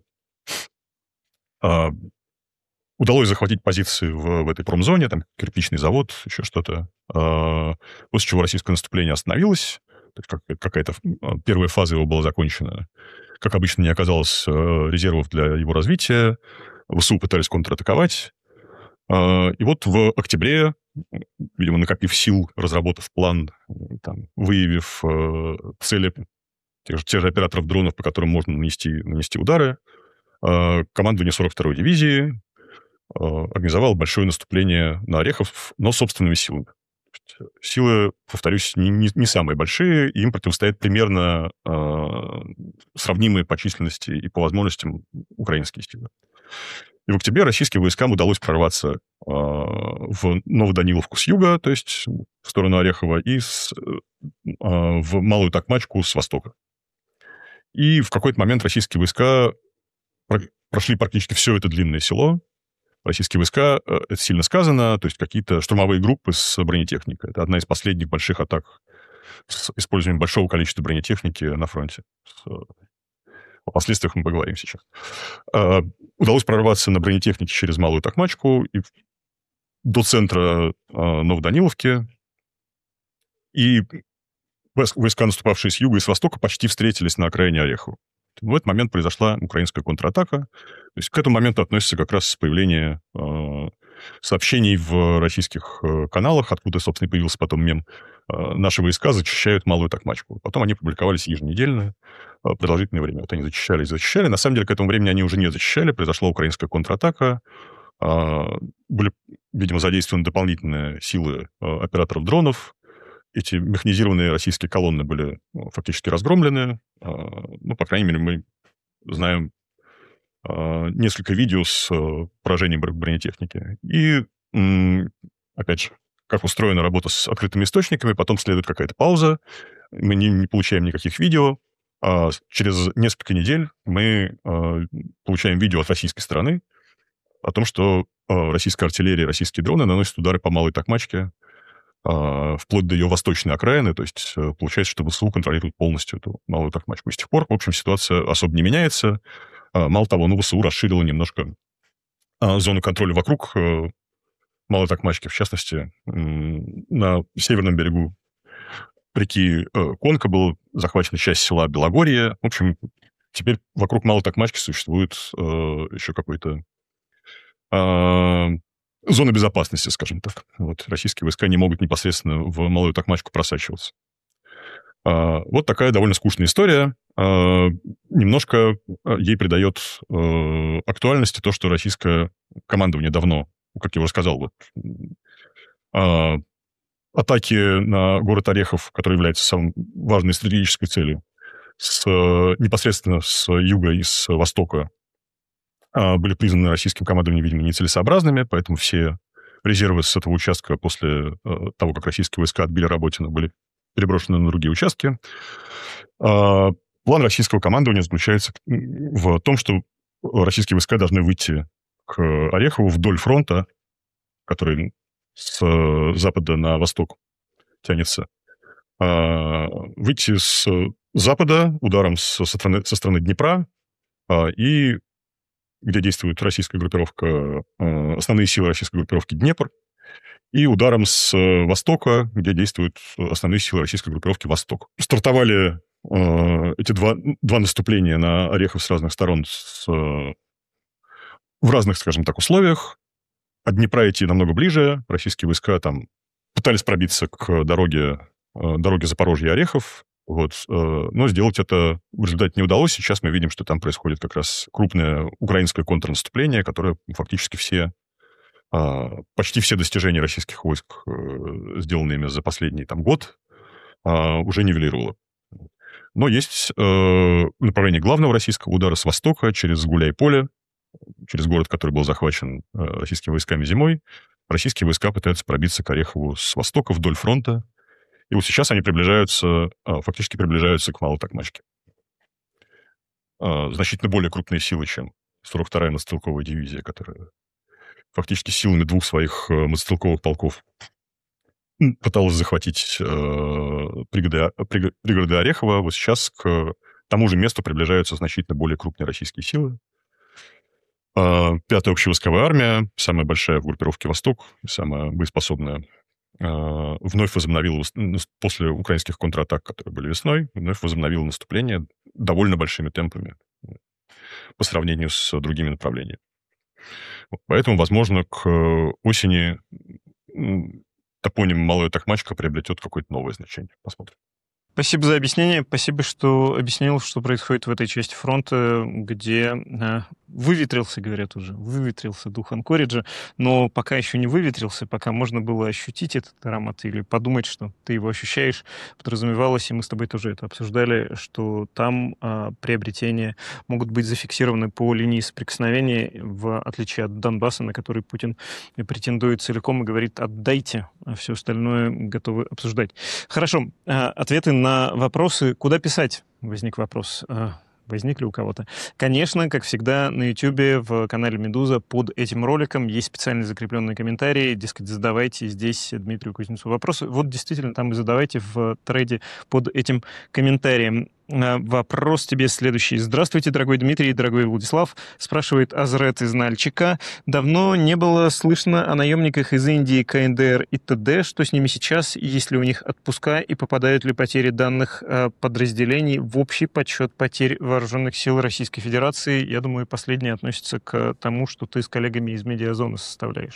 Удалось захватить позиции в этой промзоне, там кирпичный завод, еще что-то. После чего российское наступление остановилось. То есть какая-то первая фаза его была закончена. Как обычно, не оказалось резервов для его развития. ВСУ пытались контратаковать. И вот в октябре, видимо, накопив сил, разработав план, там, выявив цели тех же операторов дронов, по которым можно нанести удары, командование 42-й дивизии организовало большое наступление на Орехов, но собственными силами. Силы, повторюсь, не самые большие, им противостоят примерно сравнимые по численности и по возможностям украинские силы. И в октябре российским войскам удалось прорваться в Новоданиловку с юга, то есть в сторону Орехова, и в Малую Токмачку с востока. И в какой-то момент российские войска прошли практически все это длинное село. Российские войска, это сильно сказано, то есть какие-то штурмовые группы с бронетехникой. Это одна из последних больших атак с использованием большого количества бронетехники на фронте. О последствиях мы поговорим сейчас. Удалось прорваться на бронетехнике через Малую Токмачку и до центра Новоданиловки. И войска, наступавшие с юга и с востока, почти встретились на окраине Орехова. В этот момент произошла украинская контратака. То есть к этому моменту относится как раз появление сообщений в российских каналах, откуда, собственно, и появился потом мем, наши войска зачищают Малую Токмачку. Потом они публиковались еженедельно, продолжительное время. Вот они зачищали и зачищали. На самом деле, к этому времени они уже не зачищали. Произошла украинская контратака. Были, видимо, задействованы дополнительные силы операторов дронов. Эти механизированные российские колонны были фактически разгромлены. Ну, по крайней мере, мы знаем несколько видео с поражением бронетехники. И, опять же, как устроена работа с открытыми источниками, потом следует какая-то пауза, мы не получаем никаких видео, а через несколько недель мы получаем видео от российской стороны о том, что российская артиллерия, российские дроны наносят удары по Малой Токмачке, вплоть до ее восточной окраины, то есть получается, что ВСУ контролирует полностью эту Малую Токмачку. И с тех пор, в общем, ситуация особо не меняется. Мало того, ВСУ расширила немножко зону контроля вокруг Малой Токмачки, в частности, на северном берегу реки Конка была захвачена часть села Белогорье. В общем, теперь вокруг Малой Токмачки существует еще какой-то зона безопасности, скажем так. Вот, российские войска не могут непосредственно в Малую Токмачку просачиваться. Вот такая довольно скучная история. Немножко ей придает актуальности то, что российское командование давно, как я уже сказал, вот, атаки на город Орехов, который является самой важной стратегической целью, непосредственно с юга и с востока, были признаны российским командованием, видимо, нецелесообразными, поэтому все резервы с этого участка после того, как российские войска отбили Работино, были переброшены на другие участки. План российского командования заключается в том, что российские войска должны выйти к Орехову вдоль фронта, который с запада на восток тянется, выйти с запада ударом со стороны Днепра, и где действует российская группировка, основные силы российской группировки Днепр, и ударом с востока, где действуют основные силы российской группировки Восток. Стартовали эти два наступления на Орехов с разных сторон в разных, скажем так, условиях. От Днепра идти намного ближе. Российские войска там пытались пробиться к дороге Запорожье-Орехов, вот, но сделать это в результате не удалось. Сейчас мы видим, что там происходит как раз крупное украинское контрнаступление, которое фактически почти все достижения российских войск, сделанные за последний год, уже нивелировало. Но есть направление главного российского удара с востока через Гуляй-Поле, через город, который был захвачен российскими войсками зимой. Российские войска пытаются пробиться к Орехову с востока вдоль фронта. И вот сейчас они фактически приближаются к Малой Токмачке. Значительно более крупные силы, чем 42-я мотострелковая дивизия, которая фактически силами двух своих мотострелковых полков пыталась захватить пригороды Орехова. Вот сейчас к тому же месту приближаются значительно более крупные российские силы. 5-я общевойсковая армия, самая большая в группировке «Восток», самая боеспособная, вновь возобновила, после украинских контратак, которые были весной, вновь возобновила наступление довольно большими темпами по сравнению с другими направлениями. Поэтому, возможно, к осени топоним Малая Токмачка приобретет какое-то новое значение. Посмотрим. Спасибо за объяснение. Спасибо, что объяснил, что происходит в этой части фронта, где выветрился, говорят уже, выветрился дух Анкориджа, но пока еще не выветрился, пока можно было ощутить этот аромат или подумать, что ты его ощущаешь, подразумевалось, и мы с тобой тоже это обсуждали, что там приобретения могут быть зафиксированы по линии соприкосновения, в отличие от Донбасса, на который Путин претендует целиком и говорит: отдайте, а все остальное готовы обсуждать. Хорошо, ответы на вопросы. Куда писать? Возник вопрос. Возник ли у кого-то? Конечно, как всегда, на YouTube в канале «Медуза» под этим роликом есть специально закрепленные комментарии. Дескать, задавайте здесь Дмитрию Кузнецову вопросы. Вот действительно, там и задавайте в трейде под этим комментарием. Вопрос тебе следующий. Здравствуйте, дорогой Дмитрий, дорогой Владислав. Спрашивает Азрет из Нальчика. Давно не было слышно о наемниках из Индии, КНДР и т.д. Что с ними сейчас? Есть ли у них отпуска и попадают ли потери данных подразделений в общий подсчет потерь вооруженных сил Российской Федерации? Я думаю, последнее относится к тому, что ты с коллегами из медиазоны составляешь.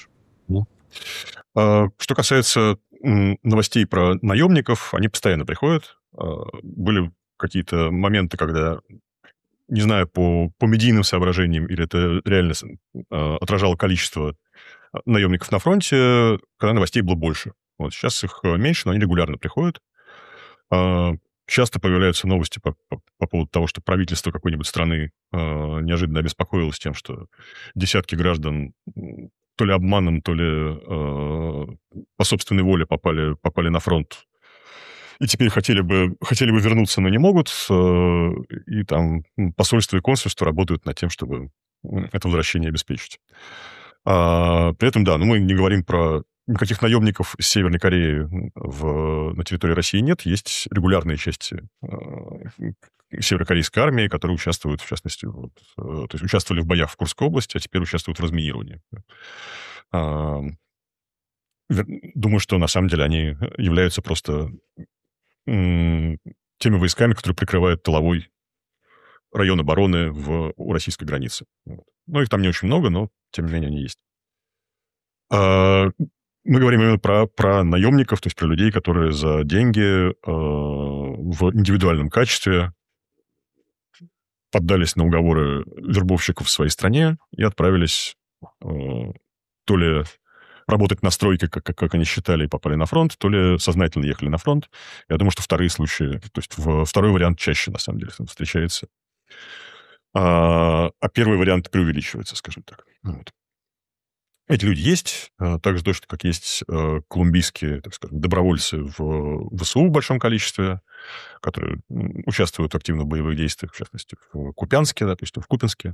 Ну. Что касается новостей про наемников, они постоянно приходят. Были какие-то моменты, когда, не знаю, по медийным соображениям, или это реально отражало количество наемников на фронте, когда новостей было больше. Вот сейчас их меньше, но они регулярно приходят. Часто появляются новости по поводу того, что правительство какой-нибудь страны неожиданно обеспокоилось тем, что десятки граждан то ли обманом, то ли по собственной воле попали на фронт. И теперь хотели бы вернуться, но не могут. И там посольство и консульство работают над тем, чтобы это возвращение обеспечить. При этом, да, мы не говорим про никаких наемников из Северной Кореи на территории России нет. Есть регулярные части северокорейской армии, которые участвуют, в частности, то есть участвовали в боях в Курской области, а теперь участвуют в разминировании. Думаю, что на самом деле они являются просто теми войсками, которые прикрывают тыловой район обороны у российской границы. Ну, их там не очень много, но, тем не менее, они есть. Мы говорим именно про наемников, то есть про людей, которые за деньги в индивидуальном качестве поддались на уговоры вербовщиков в своей стране и отправились то ли работать на стройке, как они считали, и попали на фронт, то ли сознательно ехали на фронт. Я думаю, что вторые случаи, то есть второй вариант чаще, на самом деле, встречается. А первый вариант преувеличивается, скажем так. Вот. Эти люди есть, также точно, как есть колумбийские, так скажем, добровольцы в ВСУ в большом количестве, которые участвуют активно в боевых действиях, в частности, в Купянске, допустим, в Купинске.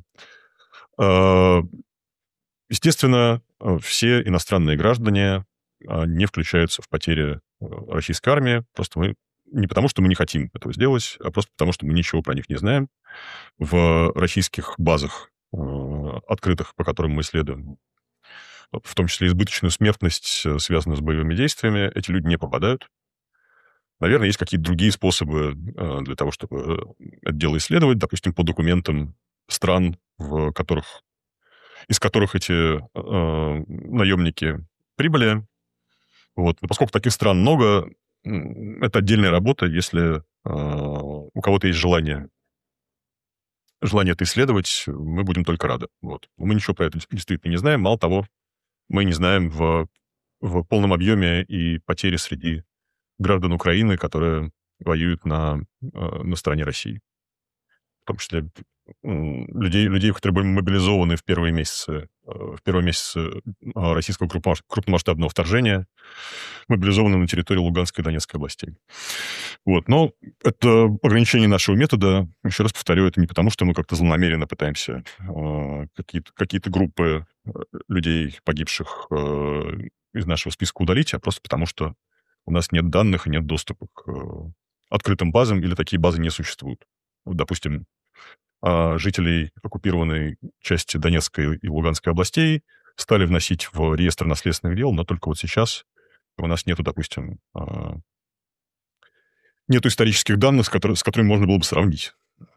Естественно, все иностранные граждане не включаются в потери российской армии. Просто не потому, что мы не хотим этого сделать, а просто потому, что мы ничего про них не знаем. В российских базах, открытых, по которым мы исследуем, в том числе избыточную смертность, связанную с боевыми действиями, эти люди не попадают. Наверное, есть какие-то другие способы для того, чтобы это дело исследовать, допустим, по документам стран, из которых эти наемники прибыли. Вот. Но поскольку таких стран много, это отдельная работа. Если у кого-то есть желание это исследовать, мы будем только рады. Вот. Мы ничего про это действительно не знаем. Мало того, мы не знаем в полном объеме и потери среди граждан Украины, которые воюют на стороне России. В том числе людей, которые были мобилизованы в первые месяцы российского крупномасштабного вторжения, мобилизованы на территории Луганской и Донецкой областей. Вот. Но это ограничение нашего метода. Еще раз повторю, это не потому, что мы как-то злонамеренно пытаемся какие-то группы людей, погибших из нашего списка удалить, а просто потому, что у нас нет данных и нет доступа к открытым базам, или такие базы не существуют. Вот, допустим, жителей оккупированной части Донецкой и Луганской областей стали вносить в реестр наследственных дел, но только вот сейчас у нас нету, допустим, нету исторических данных, с которыми можно было бы сравнить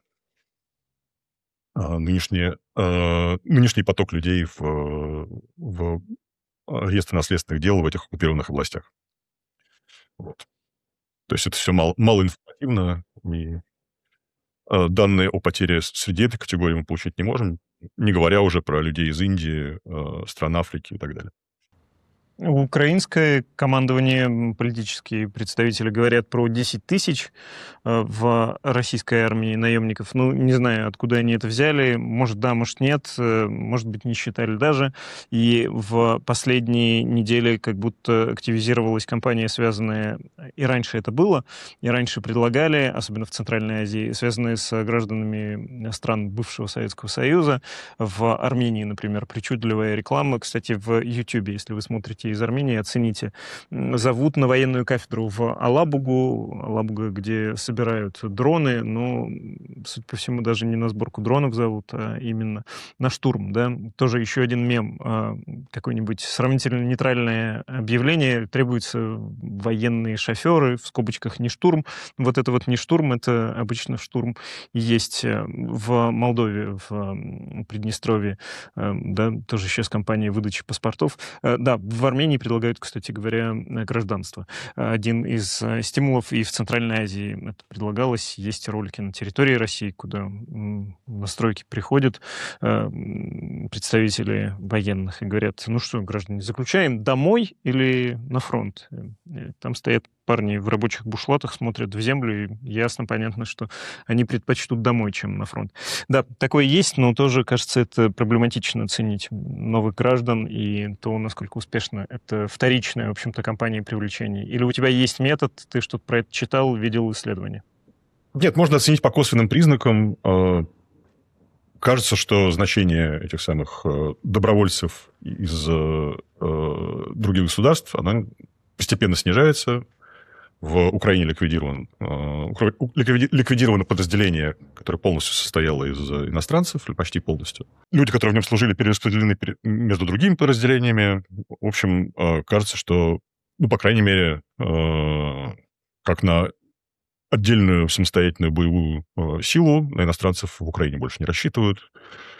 нынешний поток людей в реестр наследственных дел в этих оккупированных областях. Вот. То есть это все малоинформативно, и данные о потере среди этой категории мы получить не можем, не говоря уже про людей из Индии, стран Африки и так далее. Украинское командование, политические представители говорят про 10 тысяч в российской армии наемников. Ну, не знаю, откуда они это взяли. Может, да, может, нет. Может быть, не считали даже. И в последние недели как будто активизировалась кампания, связанная... И раньше это было, и раньше предлагали, особенно в Центральной Азии, связанные с гражданами стран бывшего Советского Союза. В Армении, например, причудливая реклама. Кстати, в YouTube, если вы смотрите приезжаете из Армении, оцените. Зовут на военную кафедру в Алабугу, где собирают дроны, но, судя по всему, даже не на сборку дронов зовут, а именно на штурм, да. Тоже еще один мем, какое-нибудь сравнительно нейтральное объявление, требуются военные шоферы, в скобочках не штурм. Вот это вот не штурм, это обычно штурм есть в Молдове, в Приднестровье, да, тоже сейчас кампания выдачи паспортов. Да, в Армении предлагают, кстати говоря, гражданство. Один из стимулов и в Центральной Азии это предлагалось. Есть ролики на территории России, куда на стройки приходят представители военных и говорят: ну что, граждане, заключаем домой или на фронт? Там стоят парни в рабочих бушлатах, смотрят в землю, и ясно, понятно, что они предпочтут домой, чем на фронт. Да, такое есть, но тоже, кажется, это проблематично оценить новых граждан и то, насколько успешно это вторичная, в общем-то, кампания привлечения. Или у тебя есть метод, ты что-то про это читал, видел исследования? Нет, можно оценить по косвенным признакам. Кажется, что значение этих самых добровольцев из других государств, оно постепенно снижается. В Украине ликвидировано подразделение, которое полностью состояло из иностранцев, или почти полностью. Люди, которые в нем служили, перераспределены между другими подразделениями. В общем, кажется, что, ну, по крайней мере, как на отдельную самостоятельную боевую силу на иностранцев в Украине больше не рассчитывают.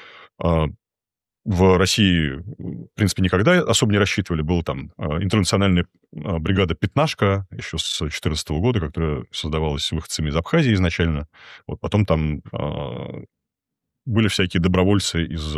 В России, в принципе, никогда особо не рассчитывали. Была там интернациональная бригада «Пятнашка» еще с 2014 года, которая создавалась выходцами из Абхазии изначально. Вот потом там были всякие добровольцы из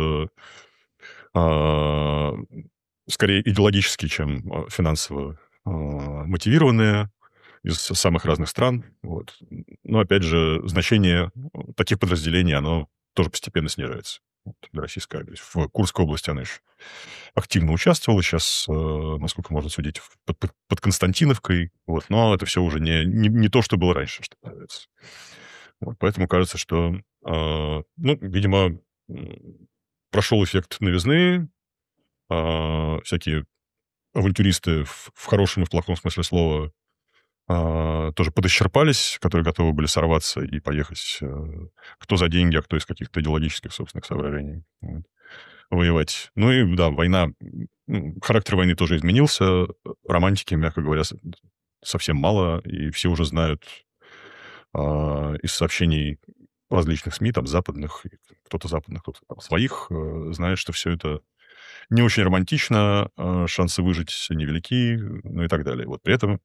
скорее идеологически, чем финансово мотивированные, из самых разных стран. Вот. Но, опять же, значение таких подразделений, оно тоже постепенно снижается. Вот, для российской армии. В Курской области она еще активно участвовала. Сейчас, насколько можно судить, под Константиновкой. Вот. Но это все уже не то, что было раньше, что называется. Вот. Поэтому кажется, что, ну, видимо, прошел эффект новизны. Всякие авантюристы в хорошем и в плохом смысле слова тоже подисчерпались, которые готовы были сорваться и поехать кто за деньги, а кто из каких-то идеологических собственных соображений воевать. Ну и да, война, характер войны тоже изменился, романтики, мягко говоря, совсем мало, и все уже знают из сообщений различных СМИ, там, западных, кто-то западных, кто-то там своих, знает, что все это не очень романтично, шансы выжить невелики, ну и так далее. Вот при этом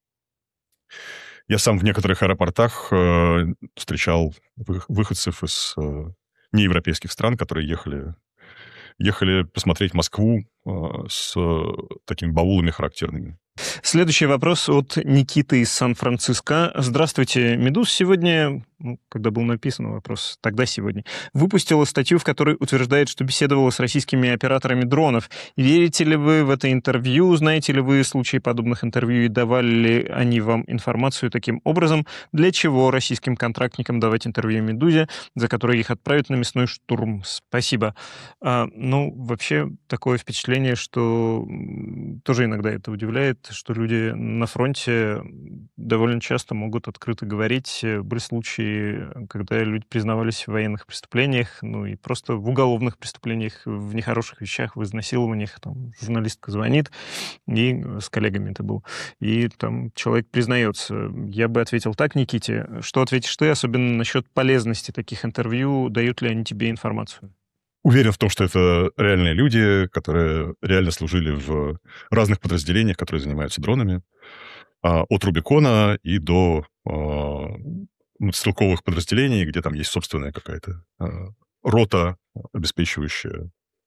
я сам в некоторых аэропортах встречал выходцев из неевропейских стран, которые ехали посмотреть Москву с такими баулами характерными. Следующий вопрос от Никиты из Сан-Франциско. Здравствуйте, «Медуз» сегодня, когда был написан вопрос, тогда сегодня, выпустила статью, в которой утверждает, что беседовала с российскими операторами дронов. Верите ли вы в это интервью? Знаете ли вы случаи подобных интервью и давали ли они вам информацию таким образом? Для чего российским контрактникам давать интервью «Медузе», за которое их отправят на мясной штурм? Спасибо. Ну, вообще, такое впечатление, что тоже иногда это удивляет, что люди на фронте довольно часто могут открыто говорить. Были случаи, когда люди признавались в военных преступлениях, ну и просто в уголовных преступлениях, в нехороших вещах, в изнасилованиях. Там журналистка звонит, и с коллегами это был, и там человек признается. Я бы ответил так, Никите. Что ответишь ты, особенно насчет полезности таких интервью? Дают ли они тебе информацию? Уверен в том, что это реальные люди, которые реально служили в разных подразделениях, которые занимаются дронами. От Рубикона и до стрелковых подразделений, где там есть собственная какая-то рота, обеспечивающая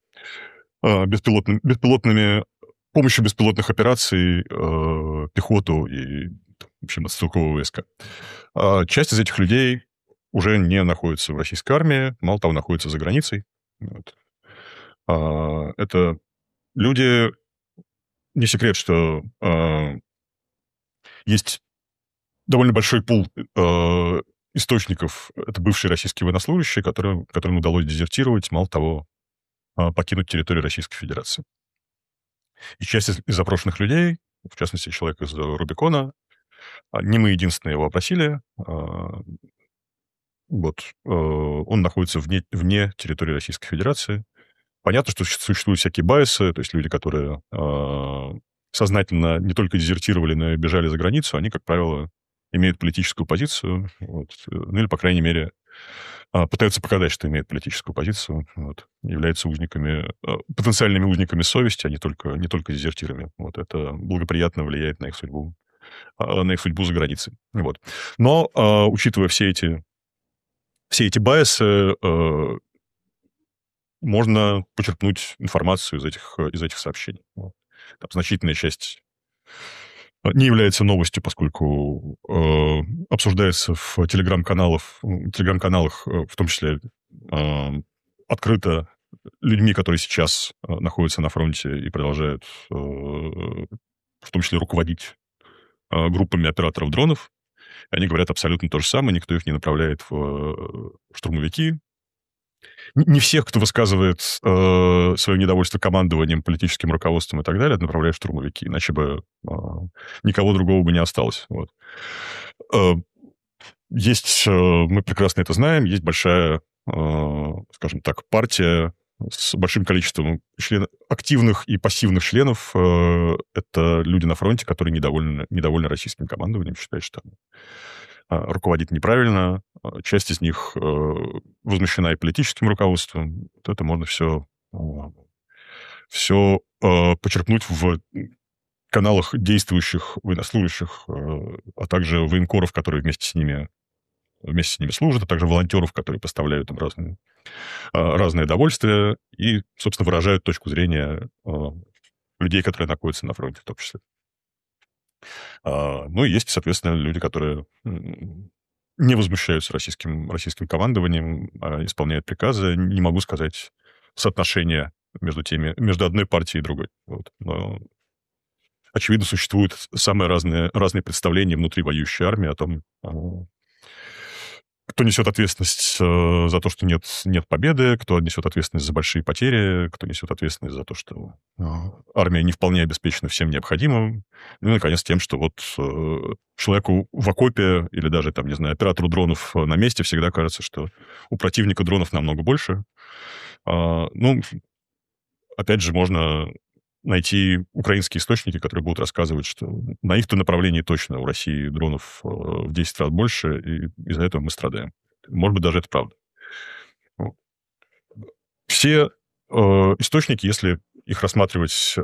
помощью беспилотных операций пехоту и, в общем, стрелковые войска. Часть из этих людей уже не находится в российской армии, мало того, находится за границей. Вот. Это люди... Не секрет, что есть довольно большой пул источников. Это бывшие российские военнослужащие, которым удалось дезертировать, мало того, покинуть территорию Российской Федерации. И часть из запрошенных людей, в частности, человек из Рубикона, не мы единственные его опросили, он находится вне территории Российской Федерации. Понятно, что существуют всякие байесы, то есть люди, которые сознательно не только дезертировали, но и бежали за границу, они, как правило, имеют политическую позицию, ну или, по крайней мере, пытаются показать, что имеют политическую позицию, являются потенциальными узниками совести, а не только дезертирами. Это благоприятно влияет на их судьбу за границей. Но, учитывая все эти байесы, можно почерпнуть информацию из этих сообщений. Там значительная часть не является новостью, поскольку обсуждается в телеграм-каналах, в том числе открыто людьми, которые сейчас находятся на фронте и продолжают в том числе руководить группами операторов дронов. Они говорят абсолютно то же самое, никто их не направляет в штурмовики. Не всех, кто высказывает свое недовольство командованием, политическим руководством и так далее, направляют в штурмовики, иначе бы никого другого бы не осталось. Есть, мы прекрасно это знаем, есть большая, скажем так, партия с большим количеством активных и пассивных членов. Это люди на фронте, которые недовольны российским командованием, считают, что руководит неправильно. Часть из них возмущена и политическим руководством. Это можно все почерпнуть в каналах действующих военнослужащих, а также военкоров, которые вместе с ними служат, а также волонтеров, которые поставляют им разные удовольствия и, собственно, выражают точку зрения людей, которые находятся на фронте в том числе. Ну и есть, соответственно, люди, которые не возмущаются российским командованием, а исполняют приказы. Не могу сказать соотношение между одной партией и другой. Но, очевидно, существуют самые разные представления внутри воюющей армии о том, кто несет ответственность за то, что нет победы, кто несет ответственность за большие потери, кто несет ответственность за то, что армия не вполне обеспечена всем необходимым. Ну и, наконец, тем, что человеку в окопе или даже, там, не знаю, оператору дронов на месте всегда кажется, что у противника дронов намного больше. Опять же, можно найти украинские источники, которые будут рассказывать, что на их-то направлении точно у России дронов в 10 раз больше, и из-за этого мы страдаем. Может быть, даже это правда. Все источники, если их рассматривать с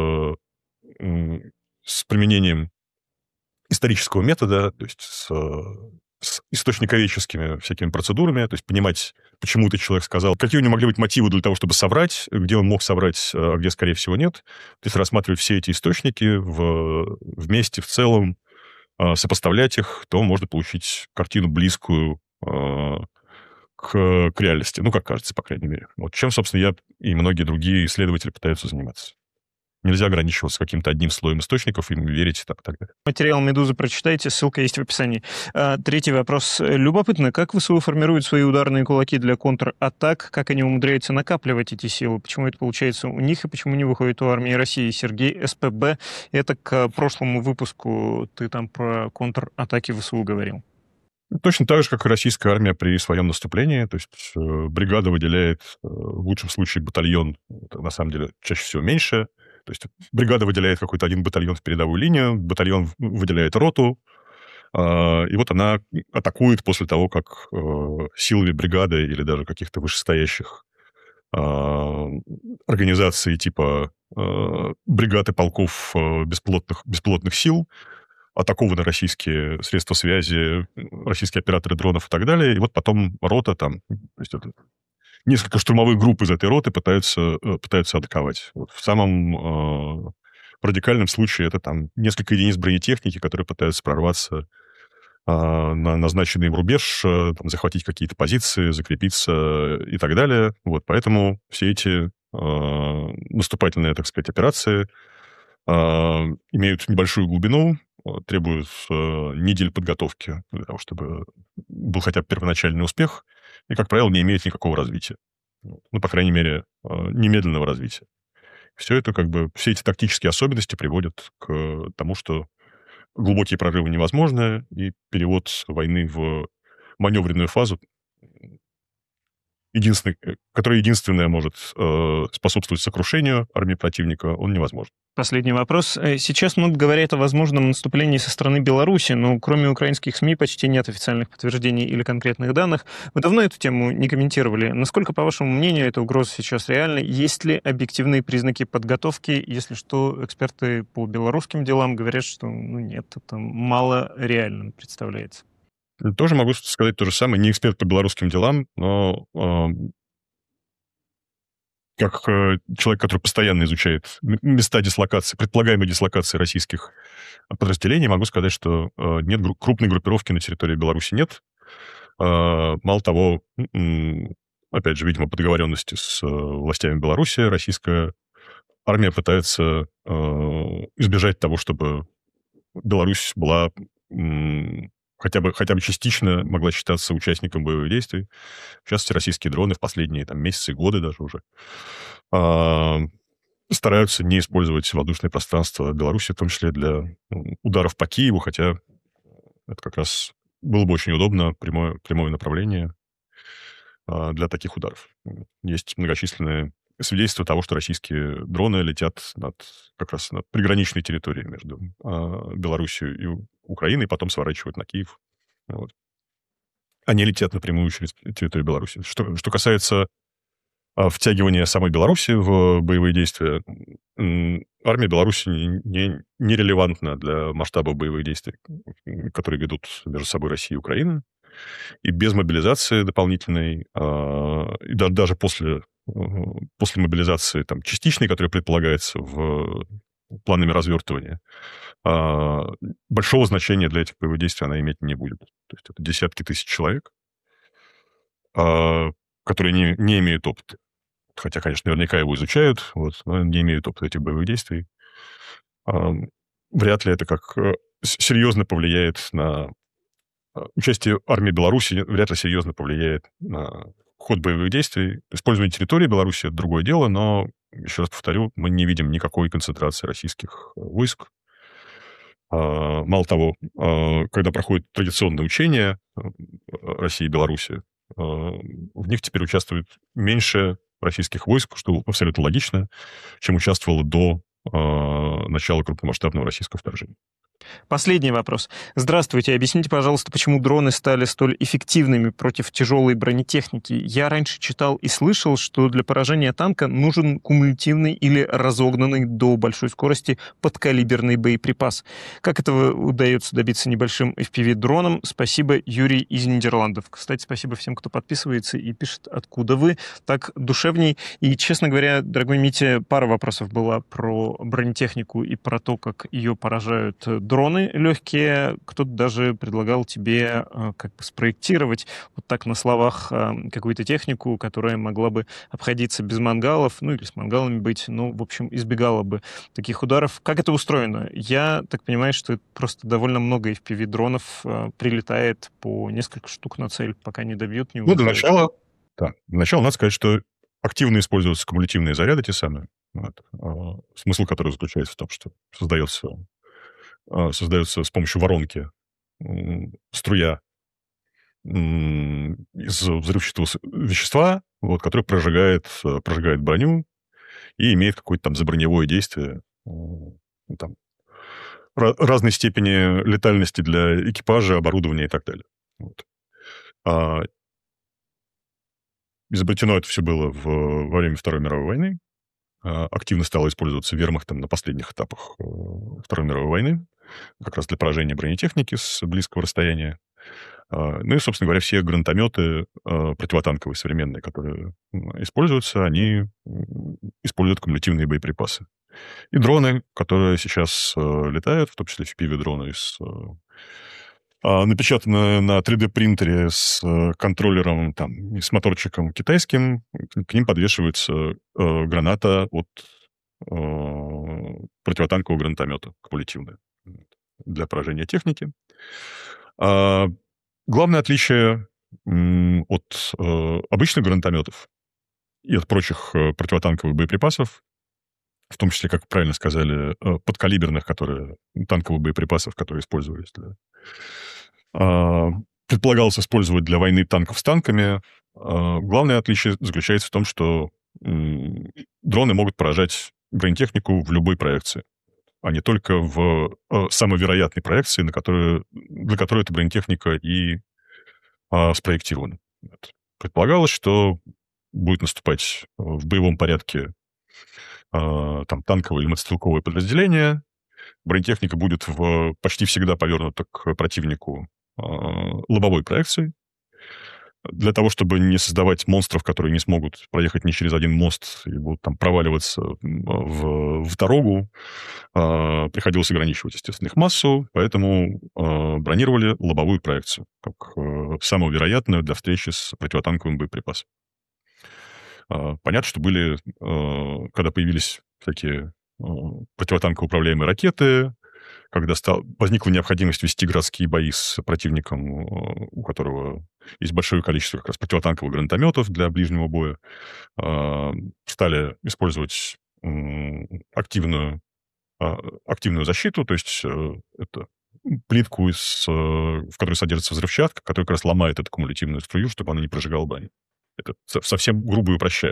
применением исторического метода, то есть с источниковедческими всякими процедурами, то есть понимать, почему этот человек сказал, какие у него могли быть мотивы для того, чтобы соврать, где он мог соврать, а где, скорее всего, нет. То есть рассматривать все эти источники вместе, в целом, сопоставлять их, то можно получить картину близкую к реальности. Ну, как кажется, по крайней мере. Чем, собственно, я и многие другие исследователи пытаются заниматься. Нельзя ограничиваться каким-то одним слоем источников, им верить и так далее. Материал «Медузы» прочитайте, ссылка есть в описании. Третий вопрос. Любопытно, как ВСУ формируют свои ударные кулаки для контратак, как они умудряются накапливать эти силы, почему это получается у них и почему не выходит у армии России? Сергей, СПБ. Это к прошлому выпуску ты там про контратаки ВСУ говорил. Точно так же, как и российская армия при своем наступлении. То есть бригада выделяет, в лучшем случае, батальон, на самом деле, чаще всего меньше. То есть бригада выделяет какой-то один батальон в передовую линию, батальон выделяет роту, и она атакует после того, как силами бригады или даже каких-то вышестоящих организаций типа бригад и полков беспилотных сил атакованы российские средства связи, российские операторы дронов и так далее, и потом рота там, то есть это несколько штурмовых групп из этой роты пытаются атаковать. В самом радикальном случае это там несколько единиц бронетехники, которые пытаются прорваться на назначенный им рубеж, захватить какие-то позиции, закрепиться и так далее. Поэтому все эти наступательные, так сказать, операции имеют небольшую глубину, требуют недель подготовки для того, чтобы был хотя бы первоначальный успех, и, как правило, не имеют никакого развития. По крайней мере, немедленного развития. Все это все эти тактические особенности приводят к тому, что глубокие прорывы невозможны, и перевод войны в маневренную фазу, которая единственная может способствовать сокрушению армии противника, он невозможен. Последний вопрос. Сейчас много говорят о возможном наступлении со стороны Беларуси, но кроме украинских СМИ почти нет официальных подтверждений или конкретных данных. Вы давно эту тему не комментировали. Насколько, по вашему мнению, эта угроза сейчас реальна? Есть ли объективные признаки подготовки? Если что, эксперты по белорусским делам говорят, что нет, это мало реальным представляется. Тоже могу сказать то же самое. Не эксперт по белорусским делам, но как человек, который постоянно изучает места дислокации, предполагаемой дислокации российских подразделений, могу сказать, что нет крупной группировки на территории Беларуси нет. Мало того, опять же, видимо, по договоренности с властями Беларуси, российская армия пытается избежать того, чтобы Беларусь была хотя бы частично могла считаться участником боевых действий. В частности, российские дроны в последние месяцы, годы даже уже стараются не использовать воздушное пространство Беларуси, в том числе для ударов по Киеву, хотя это как раз было бы очень удобно, прямое направление для таких ударов. Есть многочисленные свидетельства того, что российские дроны летят как раз над приграничной территорией между Белоруссией и Украиной, и потом сворачивают на Киев. Вот. Они летят напрямую через территорию Беларуси. Что касается втягивания самой Беларуси в боевые действия, армия Беларуси не релевантна для масштаба боевых действий, которые ведут между собой Россия и Украина. И без мобилизации дополнительной, и даже после мобилизации частичной, которая предполагается в планами развертывания, большого значения для этих боевых действий она иметь не будет. То есть это десятки тысяч человек, которые не имеют опыта. Хотя, конечно, наверняка его изучают, но не имеют опыта этих боевых действий. Вряд ли это серьезно повлияет на... Участие армии Беларуси вряд ли серьезно повлияет на ход боевых действий. Использование территории Беларуси — это другое дело, но, еще раз повторю, мы не видим никакой концентрации российских войск. Мало того, когда проходят традиционные учения России и Беларуси, в них теперь участвует меньше российских войск, что абсолютно логично, чем участвовало до начала крупномасштабного российского вторжения. Последний вопрос. Здравствуйте. Объясните, пожалуйста, почему дроны стали столь эффективными против тяжелой бронетехники? Я раньше читал и слышал, что для поражения танка нужен кумулятивный или разогнанный до большой скорости подкалиберный боеприпас. Как этого удается добиться небольшим FPV-дроном? Спасибо, Юрий из Нидерландов. Кстати, спасибо всем, кто подписывается и пишет, откуда вы. Так душевней. И, честно говоря, дорогой Митя, пара вопросов была про бронетехнику и про то, как ее поражают дроны легкие. Кто-то даже предлагал тебе спроектировать вот так на словах какую-то технику, которая могла бы обходиться без мангалов, или с мангалами быть, в общем, избегала бы таких ударов. Как это устроено? Я так понимаю, что это просто довольно много FPV-дронов прилетает по несколько штук на цель, пока не добьют, не для начала надо сказать, что активно используются кумулятивные заряды, те самые, смысл которых заключается в том, что создается с помощью воронки струя из взрывчатого вещества, которое прожигает броню и имеет какое-то заброневое действие, разной степени летальности для экипажа, оборудования и так далее. Изобретено это все было во время Второй мировой войны. Активно стало использоваться вермахтом на последних этапах Второй мировой войны, как раз для поражения бронетехники с близкого расстояния. И, собственно говоря, все гранатометы противотанковые современные, которые используются, они используют кумулятивные боеприпасы. И дроны, которые сейчас летают, в том числе FPV-дроны, напечатаны на 3D-принтере с контроллером и с моторчиком китайским, к ним подвешивается граната от противотанкового гранатомета кумулятивная для поражения техники. Главное отличие от обычных гранатометов и от прочих противотанковых боеприпасов в том числе, как правильно сказали, подкалиберных, танковых боеприпасов, которые использовались предполагалось использовать для войны танков с танками. Главное отличие заключается в том, что дроны могут поражать бронетехнику в любой проекции, а не только в самой вероятной проекции, для которой эта бронетехника и спроектирована. Предполагалось, что будет наступать в боевом порядке танковое или мотострелковое подразделение, бронетехника будет почти всегда повернута к противнику лобовой проекцией, для того, чтобы не создавать монстров, которые не смогут проехать ни через один мост и будут там проваливаться в дорогу, приходилось ограничивать, естественно, их массу, поэтому бронировали лобовую проекцию, как самую вероятную для встречи с противотанковым боеприпасом. Понятно, что когда появились всякие противотанково управляемые ракеты, когда возникла необходимость вести городские бои с противником, у которого есть большое количество как раз противотанковых гранатометов для ближнего боя, стали использовать активную защиту, то есть это плитку, в которой содержится взрывчатка, которая как раз ломает эту кумулятивную струю, чтобы она не прожигала броню. Это совсем грубо и упрощая.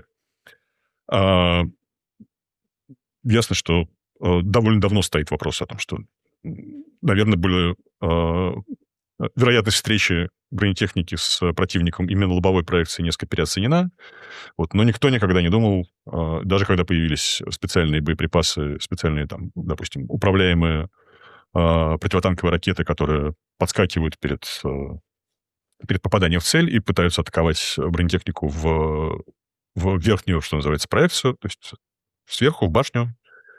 Ясно, что довольно давно стоит вопрос о том, что, наверное, вероятность встречи бронетехники с противником именно лобовой проекции несколько переоценена, но никто никогда не думал, даже когда появились специальные боеприпасы, специальные, допустим, управляемые противотанковые ракеты, которые подскакивают перед попаданием в цель и пытаются атаковать бронетехнику в верхнюю, что называется, проекцию, то есть сверху в башню.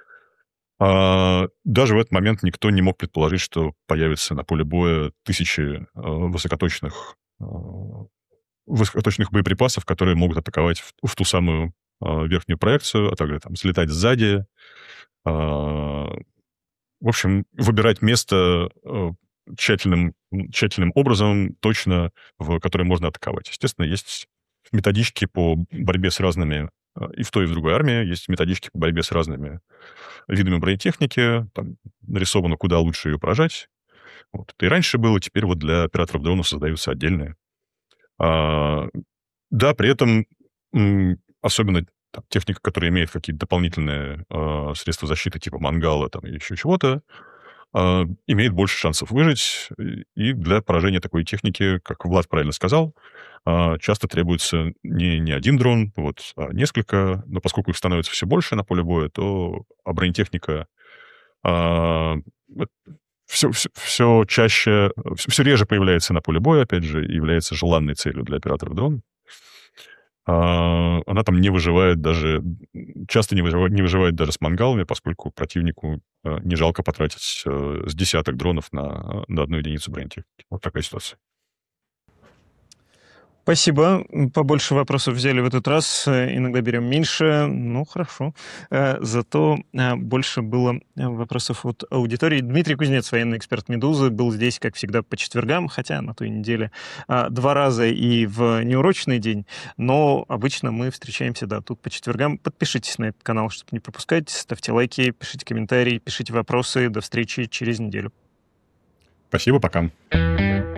Даже в этот момент никто не мог предположить, что появятся на поле боя тысячи высокоточных боеприпасов, которые могут атаковать в ту самую верхнюю проекцию, а также взлетать сзади. В общем, выбирать место тщательным образом, точно, в которое можно атаковать. Естественно, есть методички по борьбе с разными, и в той, и в другой армии, есть методички по борьбе с разными видами бронетехники, там нарисовано, куда лучше ее поражать. Это и раньше было, теперь для операторов дронов создаются отдельные. Да, при этом особенно техника, которая имеет какие-то дополнительные средства защиты, типа мангала или еще чего-то, имеет больше шансов выжить, и для поражения такой техники, как Влад правильно сказал, часто требуется не один дрон, а несколько, но поскольку их становится все больше на поле боя, то бронетехника все чаще, все реже появляется на поле боя, опять же, и является желанной целью для операторов дрона. Она не выживает часто не выживает даже с мангалами, поскольку противнику не жалко потратить с десяток дронов на одну единицу бронетехники. Вот такая ситуация. Спасибо. Побольше вопросов взяли в этот раз. Иногда берем меньше. Хорошо. Зато больше было вопросов от аудитории. Дмитрий Кузнец, военный эксперт «Медузы», был здесь, как всегда, по четвергам, хотя на той неделе 2 раза и в неурочный день. Но обычно мы встречаемся, тут по четвергам. Подпишитесь на этот канал, чтобы не пропускать. Ставьте лайки, пишите комментарии, пишите вопросы. До встречи через неделю. Спасибо, пока.